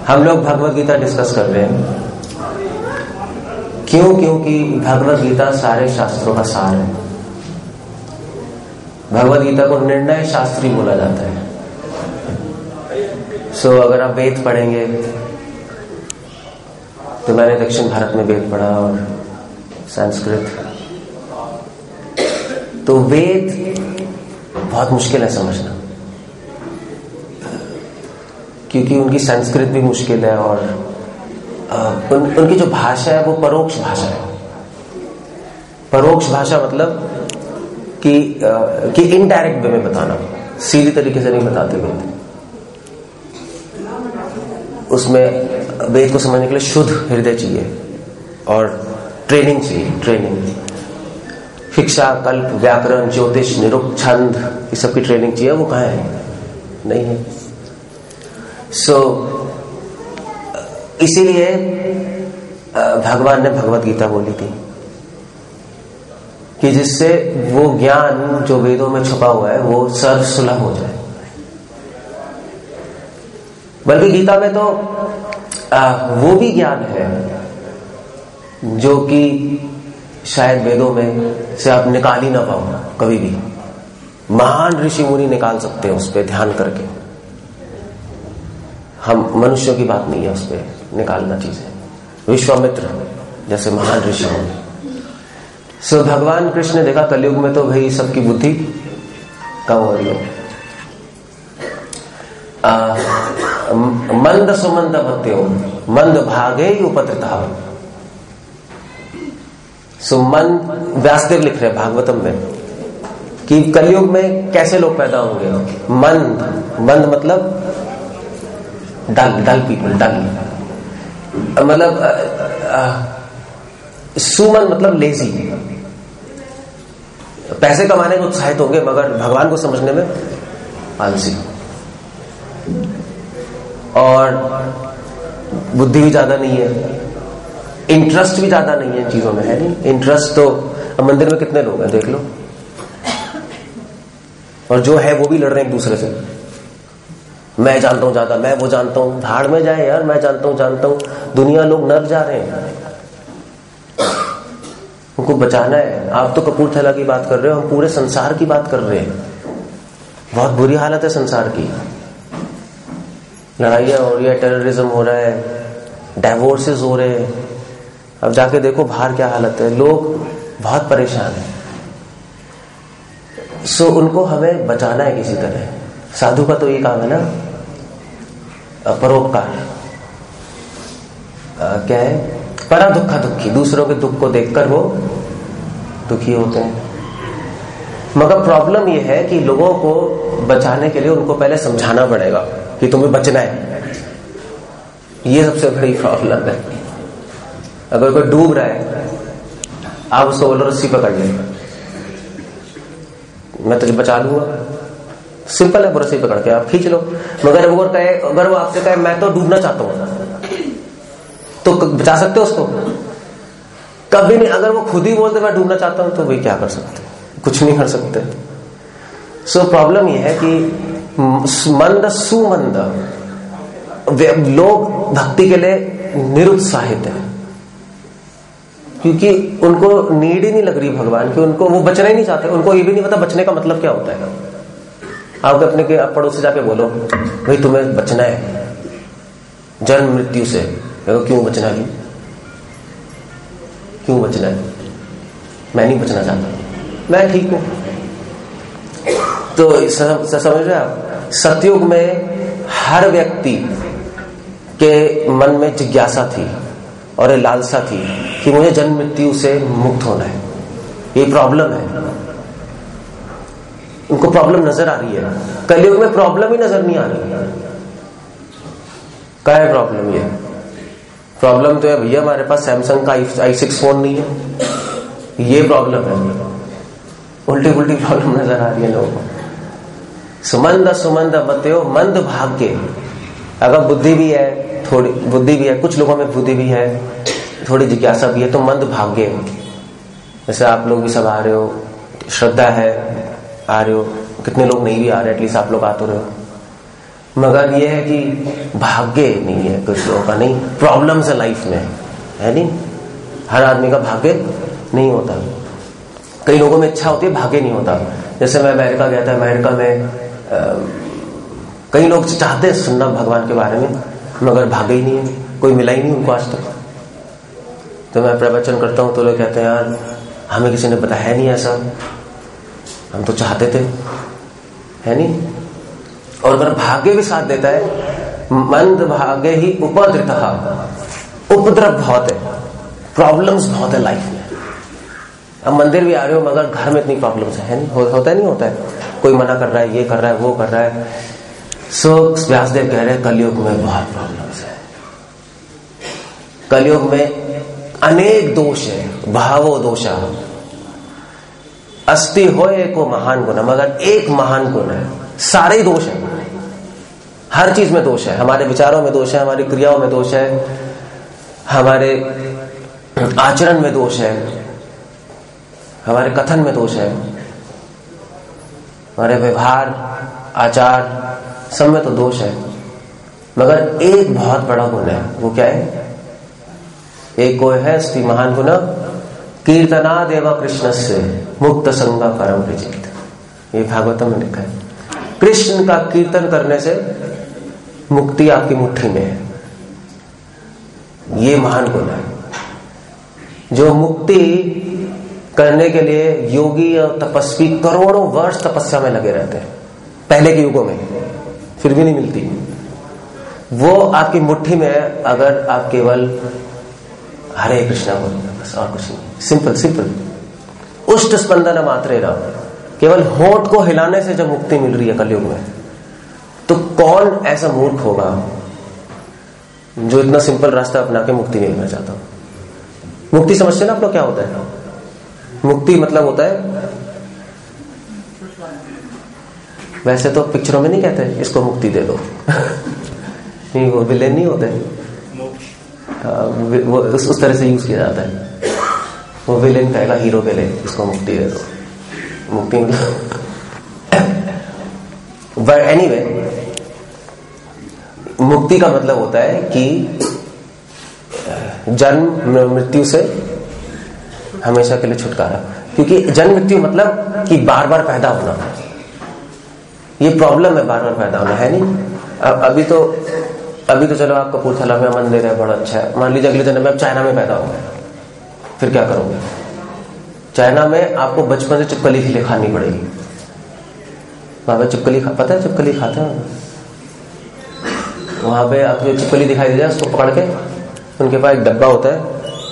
हम लोग भगवत गीता डिस्कस कर रहे हैं। क्यों? क्योंकि भगवत गीता सारे शास्त्रों का सार है। भगवत गीता को निर्णय शास्त्री बोला जाता है। अगर आप वेद पढ़ेंगे तो मैंने दक्षिण भारत में वेद पढ़ा और संस्कृत, तो वेद बहुत मुश्किल है समझना, क्योंकि उनकी संस्कृत भी मुश्किल है और उनकी जो भाषा है वो परोक्ष भाषा है। परोक्ष भाषा मतलब कि इनडायरेक्ट वे में बताना, सीधी तरीके से नहीं बताते वेद। उसमें वेद को समझने के लिए शुद्ध हृदय चाहिए और ट्रेनिंग चाहिए। ट्रेनिंग, शिक्षा, कल्प, व्याकरण, ज्योतिष, निरुक्त, छंद, ये सब की ट्रेनिंग चाहिए। वो कहाँ है? नहीं है। इसीलिए भगवान ने भगवत गीता बोली थी कि जिससे वो ज्ञान जो वेदों में छुपा हुआ है वो सर्वसुलभ हो जाए। बल्कि गीता में तो वो भी ज्ञान है जो कि शायद वेदों में से आप निकाल ही ना पाओ कभी भी। महान ऋषि मुनि निकाल सकते हैं उस पर ध्यान करके। हम मनुष्यों की बात नहीं है उस पर निकालना चीजें। विश्वामित्र जैसे महान ऋषि मुनि। भगवान कृष्ण ने देखा कलयुग में तो भाई सबकी बुद्धि कम हो रही है। मंद सुमंद मत्यो मंद भागे उपत्रता। मंद, व्यासदेव लिख रहे भागवतम में कि कलयुग में कैसे लोग पैदा होंगे। मंद मतलब डल पीपल, डल मतलब सुमन मतलब लेजी, पैसे कमाने में उत्साहित होंगे मगर भगवान को समझने में आलसी। और बुद्धि भी ज्यादा नहीं है, इंटरेस्ट भी ज्यादा नहीं है इन चीजों में, है नहीं इंटरेस्ट। तो मंदिर में कितने लोग हैं देख लो, और जो है वो भी लड़ रहे हैं एक दूसरे से। मैं जानता हूं ज्यादा, मैं वो जानता हूं। धाड़ में जाए यार, मैं जानता हूं। दुनिया लोग नर्क जा रहे हैं, उनको बचाना है। आप तो कपूरथला की बात कर रहे हो, हम पूरे संसार की बात कर रहे हैं। बहुत बुरी हालत है संसार की। लड़ाइयां हो रही है, टेररिज्म हो रहा है, डाइवोर्सेस हो रहे हैं। अब जाके देखो बाहर क्या हालत है, लोग बहुत परेशान हैं। उनको हमें बचाना है किसी तरह। साधु का तो ये काम है ना, परोपकार। क्या है? परा दुखा दुखी, दूसरों के दुख को देखकर वो दुखी होते हैं। मगर प्रॉब्लम ये है कि लोगों को बचाने के लिए उनको पहले समझाना पड़ेगा कि तुम्हें बचना है। ये सबसे बड़ी प्रॉब्लम है। अगर कोई डूब रहा है, आप उसको बोलो रस्सी पकड़ ले, मैं तुझे बचा लूंगा। सिंपल है, रस्सी पकड़ के आप खींच लो। मगर अगर वो आपसे कहे मैं तो डूबना चाहता हूं, तो बचा सकते हो उसको? कभी नहीं। अगर वो खुद ही बोलते मैं डूबना चाहता हूं, तो वही क्या कर सकते? कुछ नहीं कर सकते। प्रॉब्लम ये है कि मंद सुमंद लोग भक्ति के लिए निरुत्साहित है, क्योंकि उनको नीड ही नहीं लग रही भगवान की। उनको वो बचना ही नहीं चाहते। उनको ये भी नहीं पता बचने का मतलब क्या होता है। आप अपने के पड़ोस से जाके बोलो भाई तुम्हें बचना है जन्म मृत्यु से। क्यों बचना है? क्यों बचना है? मैं नहीं बचना चाहता, मैं ठीक हूं। तो समझ रहे आप, सतयुग में हर व्यक्ति के मन में जिज्ञासा थी और ये लालसा थी कि मुझे जन्म मृत्यु से मुक्त होना है। ये प्रॉब्लम है, उनको प्रॉब्लम नजर आ रही है। कलयुग में प्रॉब्लम ही नजर नहीं आ रही। क्या है प्रॉब्लम? ये प्रॉब्लम तो है भैया हमारे पास सैमसंग का i6 फोन नहीं है, ये प्रॉब्लम है। उल्टी उल्टी प्रॉब्लम नजर आ रही है लोगों को। सुमंद सुमंद मत्यो मंद भाग्य। अगर बुद्धि भी है, थोड़ी बुद्धि भी है, कुछ लोगों में बुद्धि भी है, थोड़ी जिज्ञासा भी है, तो मंद भाग्य। जैसे आप लोग भी सब आ रहे हो, श्रद्धा है, आ रहे हो। कितने लोग नहीं भी आ रहे, एटलीस्ट आप लोग आ तो रहे हो। मगर ये है कि भाग्य नहीं है कुछ लोगों का, नहीं, प्रॉब्लम्स है लाइफ में, है नहीं, हर आदमी का भाग्य नहीं होता। कई लोगों में इच्छा होती है, भाग्य नहीं होता। जैसे मैं अमेरिका गया था, अमेरिका में कई लोग चाहते हैं सुनना भगवान के बारे में, मगर भाग्य ही नहीं है, कोई मिला ही नहीं उनको आज तक। तो मैं प्रवचन करता हूँ तो लोग कहते हैं यार हमें किसी ने बताया नहीं ऐसा, हम तो चाहते थे, है नहीं। और अगर भाग्य भी साथ देता है, मंद भाग्य ही उपद्रतः, उपद्रव बहुत है, प्रॉब्लम्स बहुत है लाइफ में। अब मंदिर भी आ रहे हो मगर घर में इतनी प्रॉब्लम्स है नहीं, होता है नहीं होता है, कोई मना कर रहा है, ये कर रहा है, वो कर रहा है। सो व्यासदेव कह रहे हैं कलयुग में बहुत प्रॉब्लम्स है, कलयुग में अनेक दोष है, भावो दोषा अस्ति होए को महान गुण, मगर एक महान गुण है, सारे दोष है, हर चीज में दोष है, हमारे विचारों में दोष है, हमारी क्रियाओं में दोष है, हमारे आचरण में दोष है, हमारे कथन में दोष है, हमारे व्यवहार आचार सब में तो दोष है। मगर एक बहुत बड़ा गुण है, वो क्या है? एक को है स्त्री महान गुण कीर्तना देवा कृष्ण से मुक्त संगा परम विजित, ये भागवतम में लिखा है। कृष्ण का कीर्तन करने से मुक्ति आपकी मुट्ठी में है, ये महान गुण है। जो मुक्ति करने के लिए योगी और तपस्वी करोड़ों वर्ष तपस्या में लगे रहते हैं पहले के युगों में, फिर भी नहीं मिलती, वो आपकी मुट्ठी में है अगर आप केवल हरे कृष्णा बोलेंगे, बस और कुछ नहीं। सिंपल सिंपल उष्ट स्पंदन मात्रे रहो, केवल होंठ को हिलाने से जब मुक्ति मिल रही है कलयुग में, तो कौन ऐसा मूर्ख होगा जो इतना सिंपल रास्ता अपना के मुक्ति नहीं लेना चाहता। मुक्ति समझते ना आप लोग क्या होता है? मुक्ति मतलब होता है, वैसे तो पिक्चरों में नहीं कहते इसको मुक्ति दे दो नहीं, वो विलेन नहीं होते, वो उस तरह से यूज किया जाता है। वो विलेन कहेगा हीरो के लिए इसको मुक्ति दे दो, मुक्ति बट एनीवे, मुक्ति का मतलब होता है कि जन्म मृत्यु से हमेशा के लिए छुटकारा। क्योंकि जन्म मृत्यु मतलब कि बार बार पैदा होना, ये प्रॉब्लम है, बार बार पैदा होना, है नहीं। अभी तो चलो आप कपूरथला में मंदिर है, बड़ा अच्छा है, मान लीजिए अगले जन्म में आप चाइना में पैदा होंगे, फिर क्या करोगे? चाइना में आपको बचपन से चिपकली खानी पड़ेगी, वहां पे चिपकली पता है चिपकली खाते हैं वहां पे। आपको चिपकली दिखाई दे जाए उसको पकड़ के, उनके पास एक डब्बा होता है,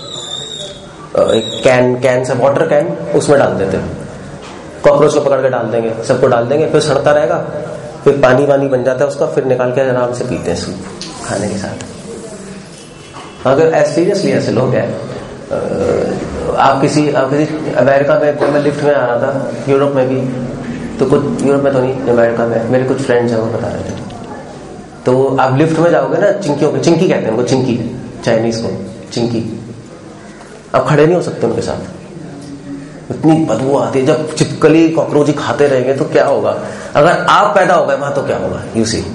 एक कैन से वाटर कैन, उसमें डाल देते हैं, कॉकरोच को पकड़ के डाल देंगे, सबको डाल देंगे, फिर सड़ता रहेगा, फिर पानी वानी बन जाता है उसका, फिर निकाल के आराम से पीते हैं सूप खाने के साथ। अगर सीरियसली ऐसे लोग हैं, आप किसी अमेरिका में, मैं लिफ्ट में आ रहा था, यूरोप में भी, तो कुछ यूरोप में तो नहीं, अमेरिका में मेरे कुछ फ्रेंड्स हैं वो बता रहे थे, तो आप लिफ्ट में जाओगे ना, चिंकियों पे, चिंकी कहते हैं उनको, चिंकी चाइनीज को चिंकी, आप खड़े नहीं हो सकते उनके साथ, इतनी बदबू आती है। जब चिपकली कॉकरोच खाते रहेंगे तो क्या होगा? अगर आप पैदा हो गए वहां तो क्या होगा? You see.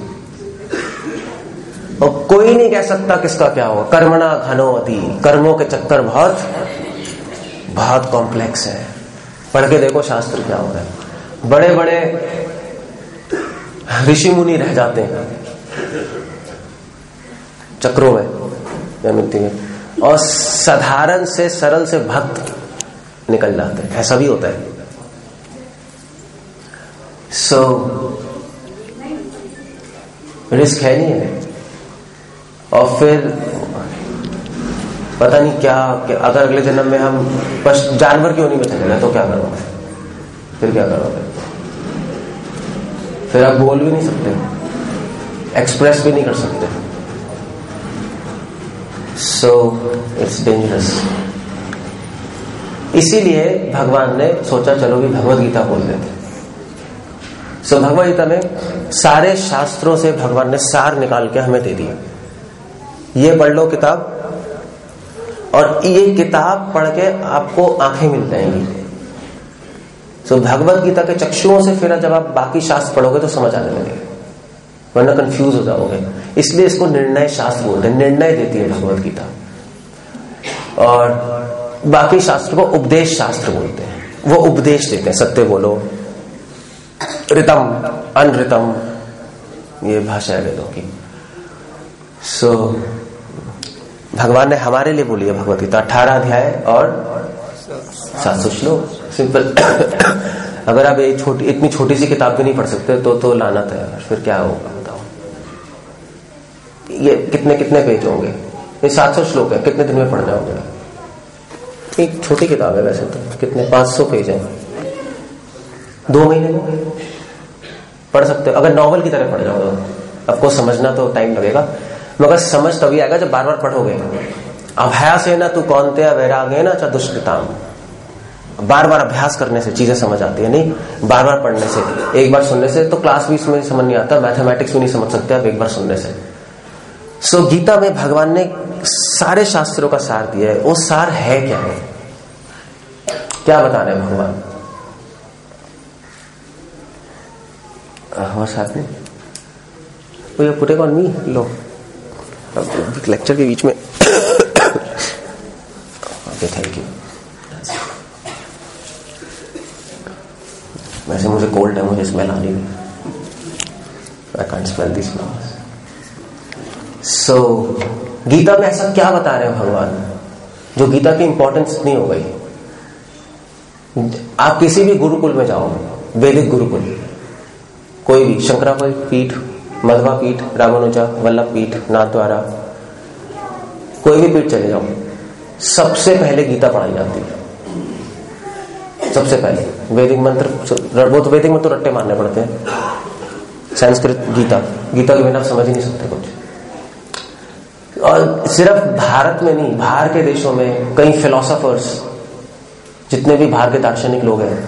और कोई नहीं कह सकता किसका क्या होगा। कर्मणा घनो अति, कर्मों के चक्कर बहुत बहुत कॉम्प्लेक्स है। पढ़ के देखो शास्त्र क्या होता है। बड़े बड़े ऋषि मुनि रह जाते हैं चक्रों में, मिलती है, और साधारण से सरल से भक्त निकल जाते हैं, ऐसा भी होता है। सो रिस्क है नहीं है। और फिर पता नहीं क्या अगर अगले जन्म में हम बस जानवर क्यों नहीं में चले गए तो क्या करोगे? फिर क्या करोगे? फिर आप बोल भी नहीं सकते, एक्सप्रेस भी नहीं कर सकते। So it's dangerous. इसीलिए भगवान ने सोचा चलो भी भगवत गीता बोल देते। सो भगवत गीता में सारे शास्त्रों से भगवान ने सार निकाल के हमें दे दिया। ये पढ़ लो किताब, और ये किताब पढ़ के आपको आंखें मिल जाएंगी। सो भगवत गीता के चक्षुओं से फिर जब आप बाकी शास्त्र पढ़ोगे तो समझ आने लगेगा। वरना कंफ्यूज हो जाओगे। इसलिए इसको निर्णय शास्त्र बोलते हैं, निर्णय देती है भगवत गीता। और बाकी शास्त्र को उपदेश शास्त्र बोलते हैं, वो उपदेश देते हैं, सत्य बोलो, ऋतम अनऋतम, ये भाषा है वेदों की। सो भगवान ने हमारे लिए बोली है भगवत गीता, 18 अध्याय और 700 श्लोक, सिंपल। अगर आप इतनी छोटी सी किताब भी नहीं पढ़ सकते तो लानत है, फिर क्या होगा बताओ। ये कितने पेज होंगे, ये 700 श्लोक है, कितने दिन में पढ़ जाओगे। एक छोटी किताब है वैसे तो, कितने 500 पेज है, 2 महीने में पढ़ सकते हो अगर नॉवल की तरह पढ़ जाओ। आपको समझना तो टाइम लगेगा, मगर समझ तभी आएगा जब बार बार पढ़ोगे। अभ्यास है ना तू कौन ते वैराग है ना चा दुष्कृताम, बार बार अभ्यास करने से चीजें समझ आती है, नहीं बार बार पढ़ने से। एक बार सुनने से तो क्लास भी इसमें समझ नहीं आता, मैथमेटिक्स भी नहीं समझ सकते आप एक बार सुनने से। सो गीता में भगवान ने सारे शास्त्रों का सार दिया है। वो सार है क्या है, क्या बता रहे हैं भगवान। हमारे साथ में वो पुटे कौन मी लो लेक्चर के बीच में। Okay thank you. वैसे मुझे कोल्ड है, मुझे स्मेल आ रही है, I can't smell this flowers. So Gita में ऐसा क्या बता रहे हैं भगवान जो गीता की इंपॉर्टेंस इतनी हो गई। आप किसी भी गुरुकुल में जाओ, वैदिक गुरुकुल, कोई भी, शंकराचार्य पीठ, मध्वा पीठ, रामानुजा, वल्लभ पीठ, नाथद्वारा, कोई भी पीठ चले जाओ, सबसे पहले गीता पढ़ाई जाती है। सबसे पहले वैदिक मंत्र, वो तो वैदिक मंत्र तो रट्टे मारने पड़ते हैं, संस्कृत गीता, गीता के बिना आप समझ ही नहीं सकते कुछ। और सिर्फ भारत में नहीं, बाहर के देशों में कई फिलोसोफर्स, जितने भी बाहर के दार्शनिक लोग हैं,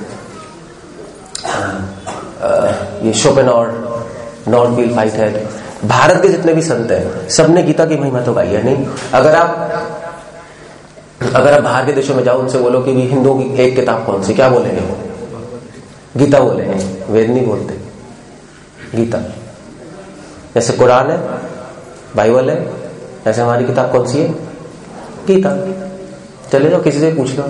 ये शोपेनहॉर, नॉर्थविल, व्हाइटहेड, भारत के जितने भी संत हैं, सबने गीता की महिमा तो गाई है। नहीं, अगर आप बाहर के देशों में जाओ, उनसे बोलो कि भी हिंदुओं की एक किताब कौन सी, क्या बोलेंगे वो? गीता बोलेंगे, वेद नहीं बोलते, गीता। जैसे कुरान है, बाइबल है, ऐसे हमारी किताब कौन सी है? गीता। चले जाओ किसी से पूछ लो।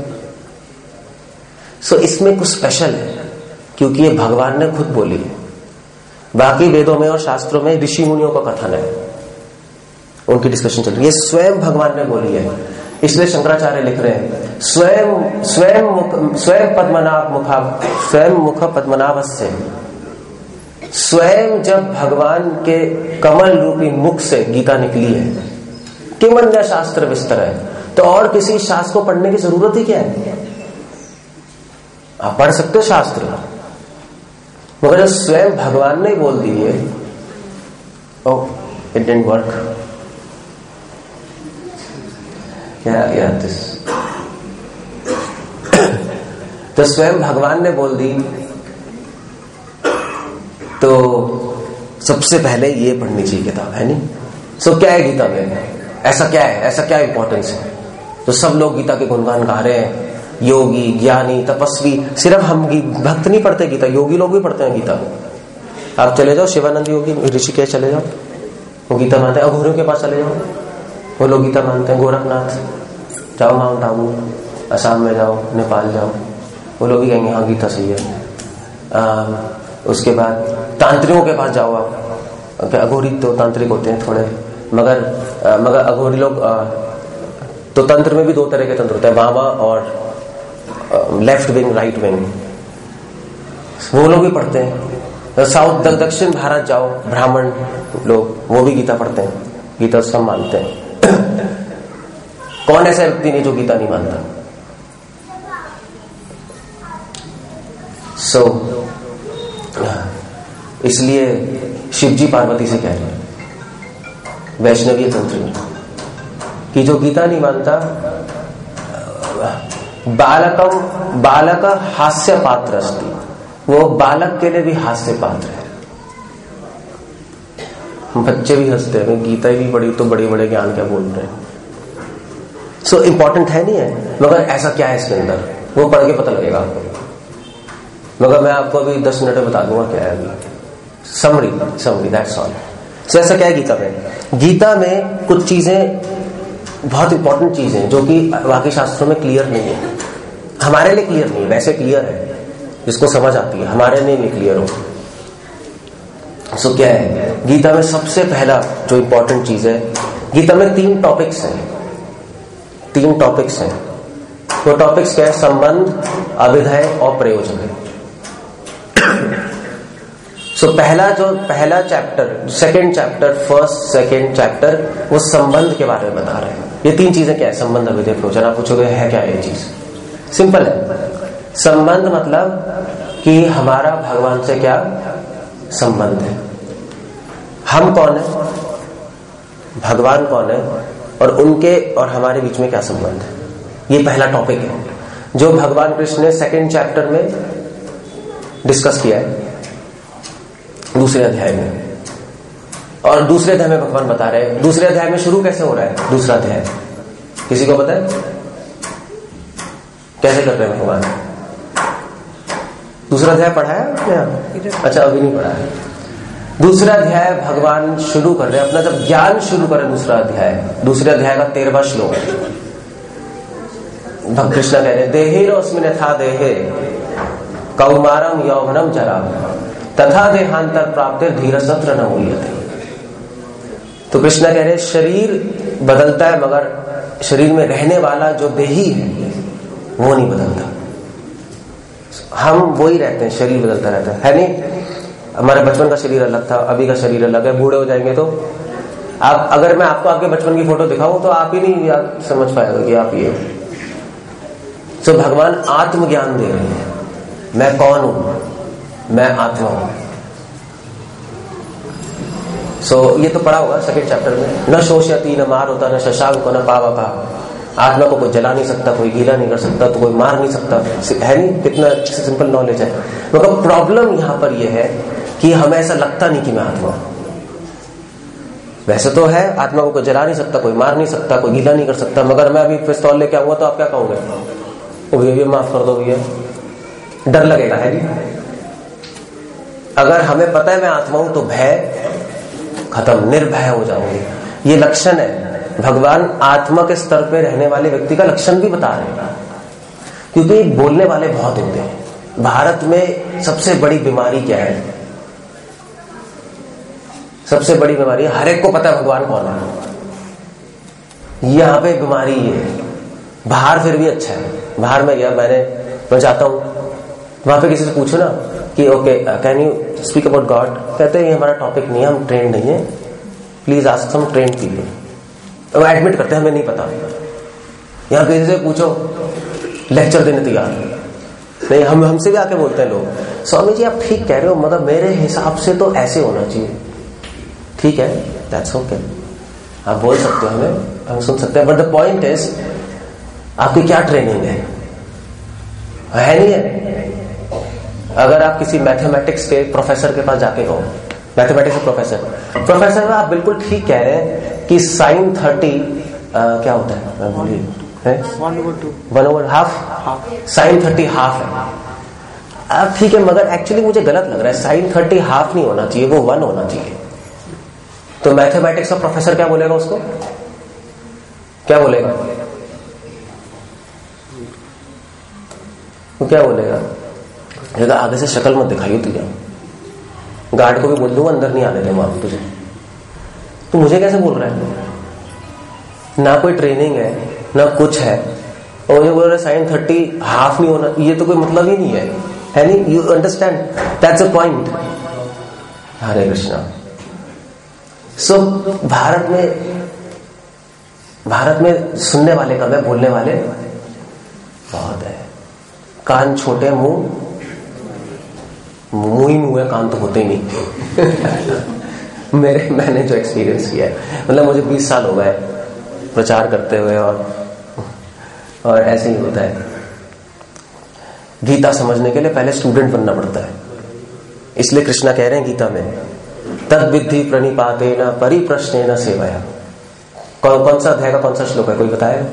सो इसमें कुछ स्पेशल है क्योंकि ये भगवान ने खुद बोली है। बाकी वेदों में और शास्त्रों में ऋषि मुनियों का कथन है, उनकी डिस्कशन चल रही है। ये स्वयं भगवान ने बोली है, इसलिए शंकराचार्य लिख रहे हैं स्वयं पद्मनाभ मुखा, स्वयं मुख पद्मनाभस्य। स्वयं जब भगवान के कमल रूपी मुख से गीता निकली है, किमन्य शास्त्र विस्तर है, तो और किसी शास्त्र को पढ़ने की जरूरत ही क्या है? आप पढ़ सकते हो शास्त्र, मगर जब स्वयं भगवान ने बोल दी है, oh it didn't work, this तो स्वयं भगवान ने बोल दी, तो सबसे पहले ये पढ़नी चाहिए किताब, है नहीं? सो क्या है गीता में, ऐसा क्या है, ऐसा क्या इंपॉर्टेंस है तो सब लोग गीता के गुणगान गा रहे हैं? योगी, ज्ञानी, तपस्वी, सिर्फ हम भक्त नहीं पढ़ते गीता, योगी लोग भी पढ़ते हैं गीता को। आप चले जाओ शिवानंद योगी ऋषिकेश चले जाओ, वो गीता मानते हैं। अघोरियों के पास चले जाओ, वो लोग गीता मानते हैं। गोरखनाथ जाओ, माउंट आबू, असम में जाओ, नेपाल जाओ, वो लोग भी कहेंगे हाँ गीता सही है। उसके बाद तांत्रिकों के पास जाओ आप, अघोरी तो तांत्रिक होते हैं थोड़े, मगर अघोरी लोग तो तंत्र में भी 2 तरह के तंत्र होते हैं, बामा और लेफ्ट विंग, राइट विंग, वो लोग भी पढ़ते हैं। साउथ दक्षिण भारत जाओ, ब्राह्मण लोग वो भी गीता पढ़ते हैं, गीता सब मानते हैं। कौन ऐसा व्यक्ति नहीं जो गीता नहीं मानता? इसलिए शिवजी पार्वती से कह रहे हैं वैष्णवीय तंत्र में कि जो गीता नहीं मानता, बालक हास्य पात्र अस्ति, वो बालक के लिए भी हास्य पात्र है। बच्चे भी हंसते हैं, गीता भी बड़ी तो बड़े बड़े ज्ञान क्या बोल रहे हैं। सो इम्पोर्टेंट है नहीं है, मगर ऐसा क्या है इसके अंदर, वो पढ़ के पता लगेगा आपको। मगर मैं आपको अभी 10 मिनट में बता दूंगा क्या है अभी। Summary that's all. जैसा क्या है गीता में, गीता में कुछ चीजें बहुत इंपॉर्टेंट चीजें जो कि बाकी शास्त्रों में क्लियर नहीं है, हमारे लिए क्लियर नहीं है, वैसे क्लियर है जिसको समझ आती है, हमारे लिए नहीं क्लियर हो। सो क्या है गीता में सबसे पहला जो इंपॉर्टेंट चीज है, गीता में 3 टॉपिक्स हैं। वो टॉपिक्स क्या है? संबंध, अभिधेय और प्रयोजन। सो पहला chapter, second chapter, first second chapter वो संबंध के बारे में बता रहे हैं। ये 3 चीजें क्या है? संबंध, अभिधेय, प्रयोजन। आप पूछोगे है क्या ये चीज? सिंपल है। संबंध मतलब कि हमारा भगवान से क्या संबंध है, हम कौन है, भगवान कौन है, और उनके और हमारे बीच में क्या संबंध है। ये पहला टॉपिक है जो भगवान कृष्ण ने सेकंड चैप्टर में डिस्कस किया है, दूसरे अध्याय में। और दूसरे अध्याय में भगवान बता रहे हैं, दूसरे अध्याय में शुरू कैसे हो रहा है दूसरा अध्याय, किसी को पता है कैसे कर रहे हैं भगवान? दूसरा अध्याय पढ़ा है आपने? अच्छा, अभी नहीं पढ़ा है। दूसरा अध्याय भगवान शुरू कर रहे हैं अपना, जब ज्ञान शुरू करें दूसरे अध्याय का 13वां श्लोक। कृष्ण कह रहे देहिरोस्मिन् यथा देहे कौमारम यौवनम जरा तथा देहांतर प्राप्ते धीरसत्र न मूल्यते। तो कृष्ण कह रहे शरीर बदलता है मगर शरीर में रहने वाला जो देही है वो नहीं बदलता। हम वही रहते हैं, शरीर बदलता रहता है नहीं? हमारे बचपन का शरीर अलग था, अभी का शरीर अलग है। बूढ़े हो जाएंगे तो आप, अगर मैं आपको आपके बचपन की फोटो दिखाऊं तो आप ही नहीं याद समझ पाएगा कि आप ये। तो भगवान आत्मज्ञान दे रहे हैं, मैं कौन हूं, मैं आत्मा हूं। ये तो पढ़ा होगा सेकंड चैप्टर में। न शोष्यति न मारुता न शशांक न पावका। आत्मा को कोई जला नहीं सकता, कोई गीला नहीं कर सकता, तो कोई मार नहीं सकता, है नहीं? कितना सिंपल नॉलेज है। मतलब प्रॉब्लम यहां पर यह है कि हमें ऐसा लगता नहीं कि मैं आत्मा हूं। वैसे तो है, आत्मा को कोई जला नहीं सकता, कोई मार नहीं सकता, कोई गीला नहीं कर सकता, मगर मैं अभी पिस्तौल लेके आऊंगा तो आप क्या कहोगे? भैया माफ कर दो भैया, डर लगेगा, है नहीं? अगर हमें पता है मैं आत्मा हूं तो भय खत्म, निर्भय हो जाओगे। ये लक्षण है, भगवान आत्मा के स्तर पे रहने वाले व्यक्ति का लक्षण भी बता रहे हैं। क्योंकि बोलने वाले बहुत होते हैं। भारत में सबसे बड़ी बीमारी क्या है? सबसे बड़ी बीमारी, हर एक को पता है भगवान कौन है। यहां पे बीमारी है। बाहर फिर भी अच्छा है। बाहर में गया, मैं जाता हूं, वहां पे किसी से पूछो ना कि okay can you speak about God, कहते हैं ये हमारा टॉपिक नहीं है, हम ट्रेंड नहीं है, please ask some trained people. वो एडमिट करते हैं हमें नहीं पता। यहां किसी से पूछो, लेक्चर देने तैयार नहीं। हमसे भी आके बोलते हैं लोग, स्वामी जी आप ठीक कह रहे हो मगर मेरे हिसाब से तो ऐसे होना चाहिए। ठीक है, दैट्स ओके, आप बोल सकते हो, हम सुन सकते हैं, बट द पॉइंट इज आपकी क्या ट्रेनिंग है नहीं है? अगर आप किसी मैथमेटिक्स के प्रोफेसर के पास जाके हो, मैथमेटिक्स के प्रोफेसर आप बिल्कुल ठीक कह रहे हैं कि sin 30 क्या होता है, बोलिए? 1/2 sin 30 हाफ है। अब ठीक है, मगर एक्चुअली मुझे गलत लग रहा है, sin 30 हाफ नहीं होना चाहिए, वो 1 होना चाहिए। तो मैथमेटिक्स का प्रोफेसर क्या बोलेगा उसको? क्या बोलेगा? वो क्या बोलेगा? आगे से शक्ल मत दिखाइए तुझे, गार्ड को भी बोल दूंगा अंदर नहीं आने देंगे आप तुझे। तो मुझे कैसे बोल रहा है? ना कोई ट्रेनिंग है ना कुछ है, और मुझे बोल रहा है sin 30 हाफ नहीं होना, ये तो कोई मतलब ही नहीं है नहीं? You understand, that's a point. Hare Krishna. So Bharat में सुनने वाले कम है, बोलने वाले बहुत है। कान छोटे, मुंह ही मुंह है, कान तो होते ही नहीं। मैंने जो एक्सपीरियंस किया है, मतलब मुझे 20 साल हो गए प्रचार करते हुए, और ऐसे ही होता है। गीता समझने के लिए पहले स्टूडेंट बनना पड़ता है। इसलिए कृष्णा कह रहे हैं गीता में, तद विद्धि प्रणिपातेन परिप्रश्नेन सेवया। कौन सा अध्याय का कौन सा श्लोक है, कोई बताया?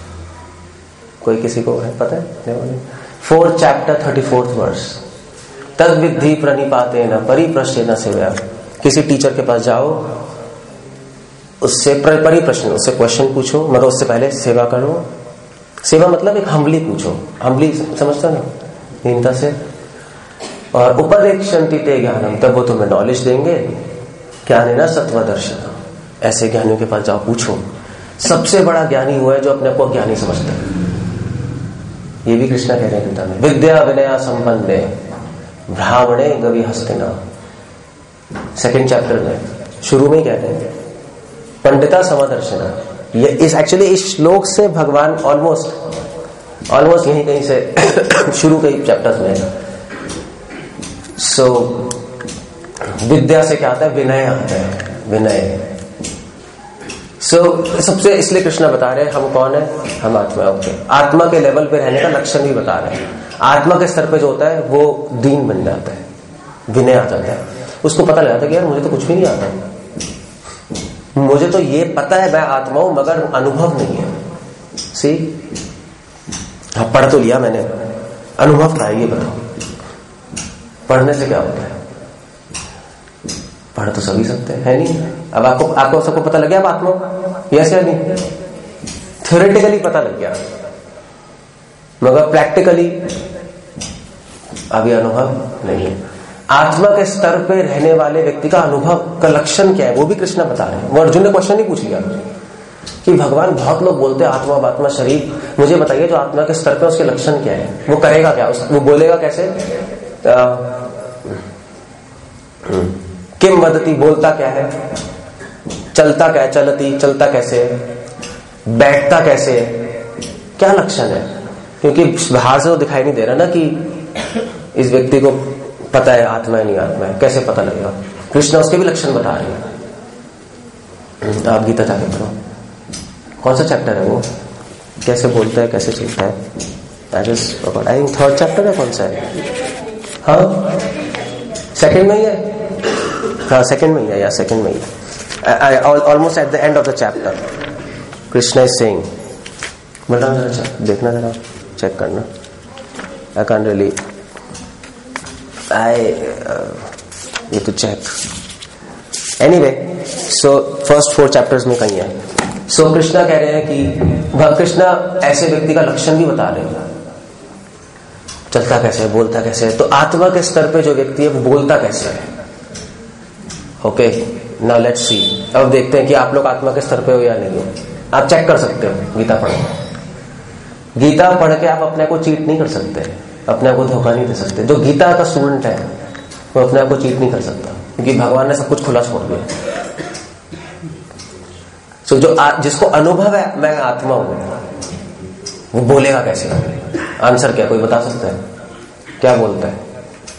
कोई किसी को है पता है? 4th chapter 34th verse। तद विद्धि प्रणिपातेन परिप्रश्नेन सेवया। किसी टीचर के पास जाओ, उससे परिप्रश्न, उससे क्वेश्चन पूछो, मगर उससे पहले सेवा करो। सेवा मतलब एक हम्बली पूछो, हम्बली समझता ना, दीनता से। और उपदेक्षन्ति ते ज्ञानम, तब वो तुम्हें नॉलेज देंगे। ज्ञानेन सत्वदर्शिनः, ऐसे ज्ञानियों के पास जाओ, पूछो। सबसे बड़ा ज्ञानी हुआ है जो अपने को ज्ञानी समझता है। ये भी कृष्णा कह रहे हैं गीता में, विद्या विनया संपन्ने ब्राह्मणे गवि हस्तिना। 2nd चैप्टर में शुरू में ही कहते हैं पंडिता समदर्शिना। ये इस एक्चुअली इस श्लोक से भगवान ऑलमोस्ट यहीं कहीं से शुरू कई चैप्टर्स में। सो विद्या से क्या आता है? विनय आता है, विनय। सबसे इसलिए कृष्ण बता रहे हैं हम कौन है, हम आत्मा। ओके, आत्मा के लेवल पे रहने का लक्षण भी बता रहे हैं। आत्मा के स्तर पे जो होता है वो दीन बन जाता है, विनय आ जाता है। उसको पता लग जाता है कि यार मुझे तो कुछ भी नहीं आता, मुझे तो ये पता है मैं आत्मा हूं, मगर अनुभव नहीं है। सी, हाँ पढ़ तो लिया मैंने, अनुभव था ये बताओ। पढ़ने से क्या होता है? पढ़ तो सभी सकते हैं, है नहीं? अब आपको सबको पता लग गया आप आत्मा, यस या नहीं? थ्योरेटिकली पता लग गया, मगर प्रैक्टिकली अभी अनुभव नहीं है। आत्मा के स्तर पे रहने वाले व्यक्ति का अनुभव का लक्षण क्या है वो भी कृष्ण बता रहे हैं। वो अर्जुन ने क्वेश्चन नहीं पूछ लिया कि भगवान बहुत लोग बोलते हैं आत्मा शरीर, मुझे बताइए जो आत्मा के स्तर पे उसके लक्षण क्या है, वो करेगा क्या, वो बोलेगा कैसे? किम वदति, बोलता क्या है, चलता क्या है, चलती चलता कैसे, बैठता कैसे, क्या लक्षण है? क्योंकि बाहर से तो दिखाई नहीं दे रहा ना कि इस व्यक्ति को पता है आत्मा है नहीं आत्मा है, कैसे पता लगेगा? कृष्ण उसके भी लक्षण बता रहे हैं। आप गीता जाके पढ़ो, कौन सा चैप्टर है वो, कैसे बोलता है, कैसे चलता है? आई थिंक 3rd चैप्टर है, कौन सा है? हाँ 2nd में ही है, हाँ 2nd में ही है, या 2nd में ही है। Almost at the end of the chapter Krishna is saying, बता देखना जरा, चेक करना। आई कैन रियली ये तो check anyway. So first 4 chapters में कहीं है। सो कृष्णा कह रहे हैं कि कृष्णा ऐसे व्यक्ति का लक्षण भी बता रहे हैं, चलता कैसे है, बोलता कैसे है। तो आत्मा के स्तर पे जो व्यक्ति है वो बोलता कैसे है। Okay, now let's see. अब देखते हैं कि आप लोग आत्मा के स्तर पे हो या नहीं हो। आप चेक कर सकते हो गीता पढ़ के। गीता पढ़ के आप अपने को चीट नहीं कर सकते, अपने आप को धोखा नहीं दे सकते। जो गीता का स्टूडेंट है वो अपने आप को चीट नहीं कर सकता, क्योंकि भगवान ने सब कुछ खुला छोड़ दिया। सो जो जिसको अनुभव है मैं आत्मा हूं, वो बोलेगा कैसे? आंसर क्या कोई बता सकता है? क्या बोलता है?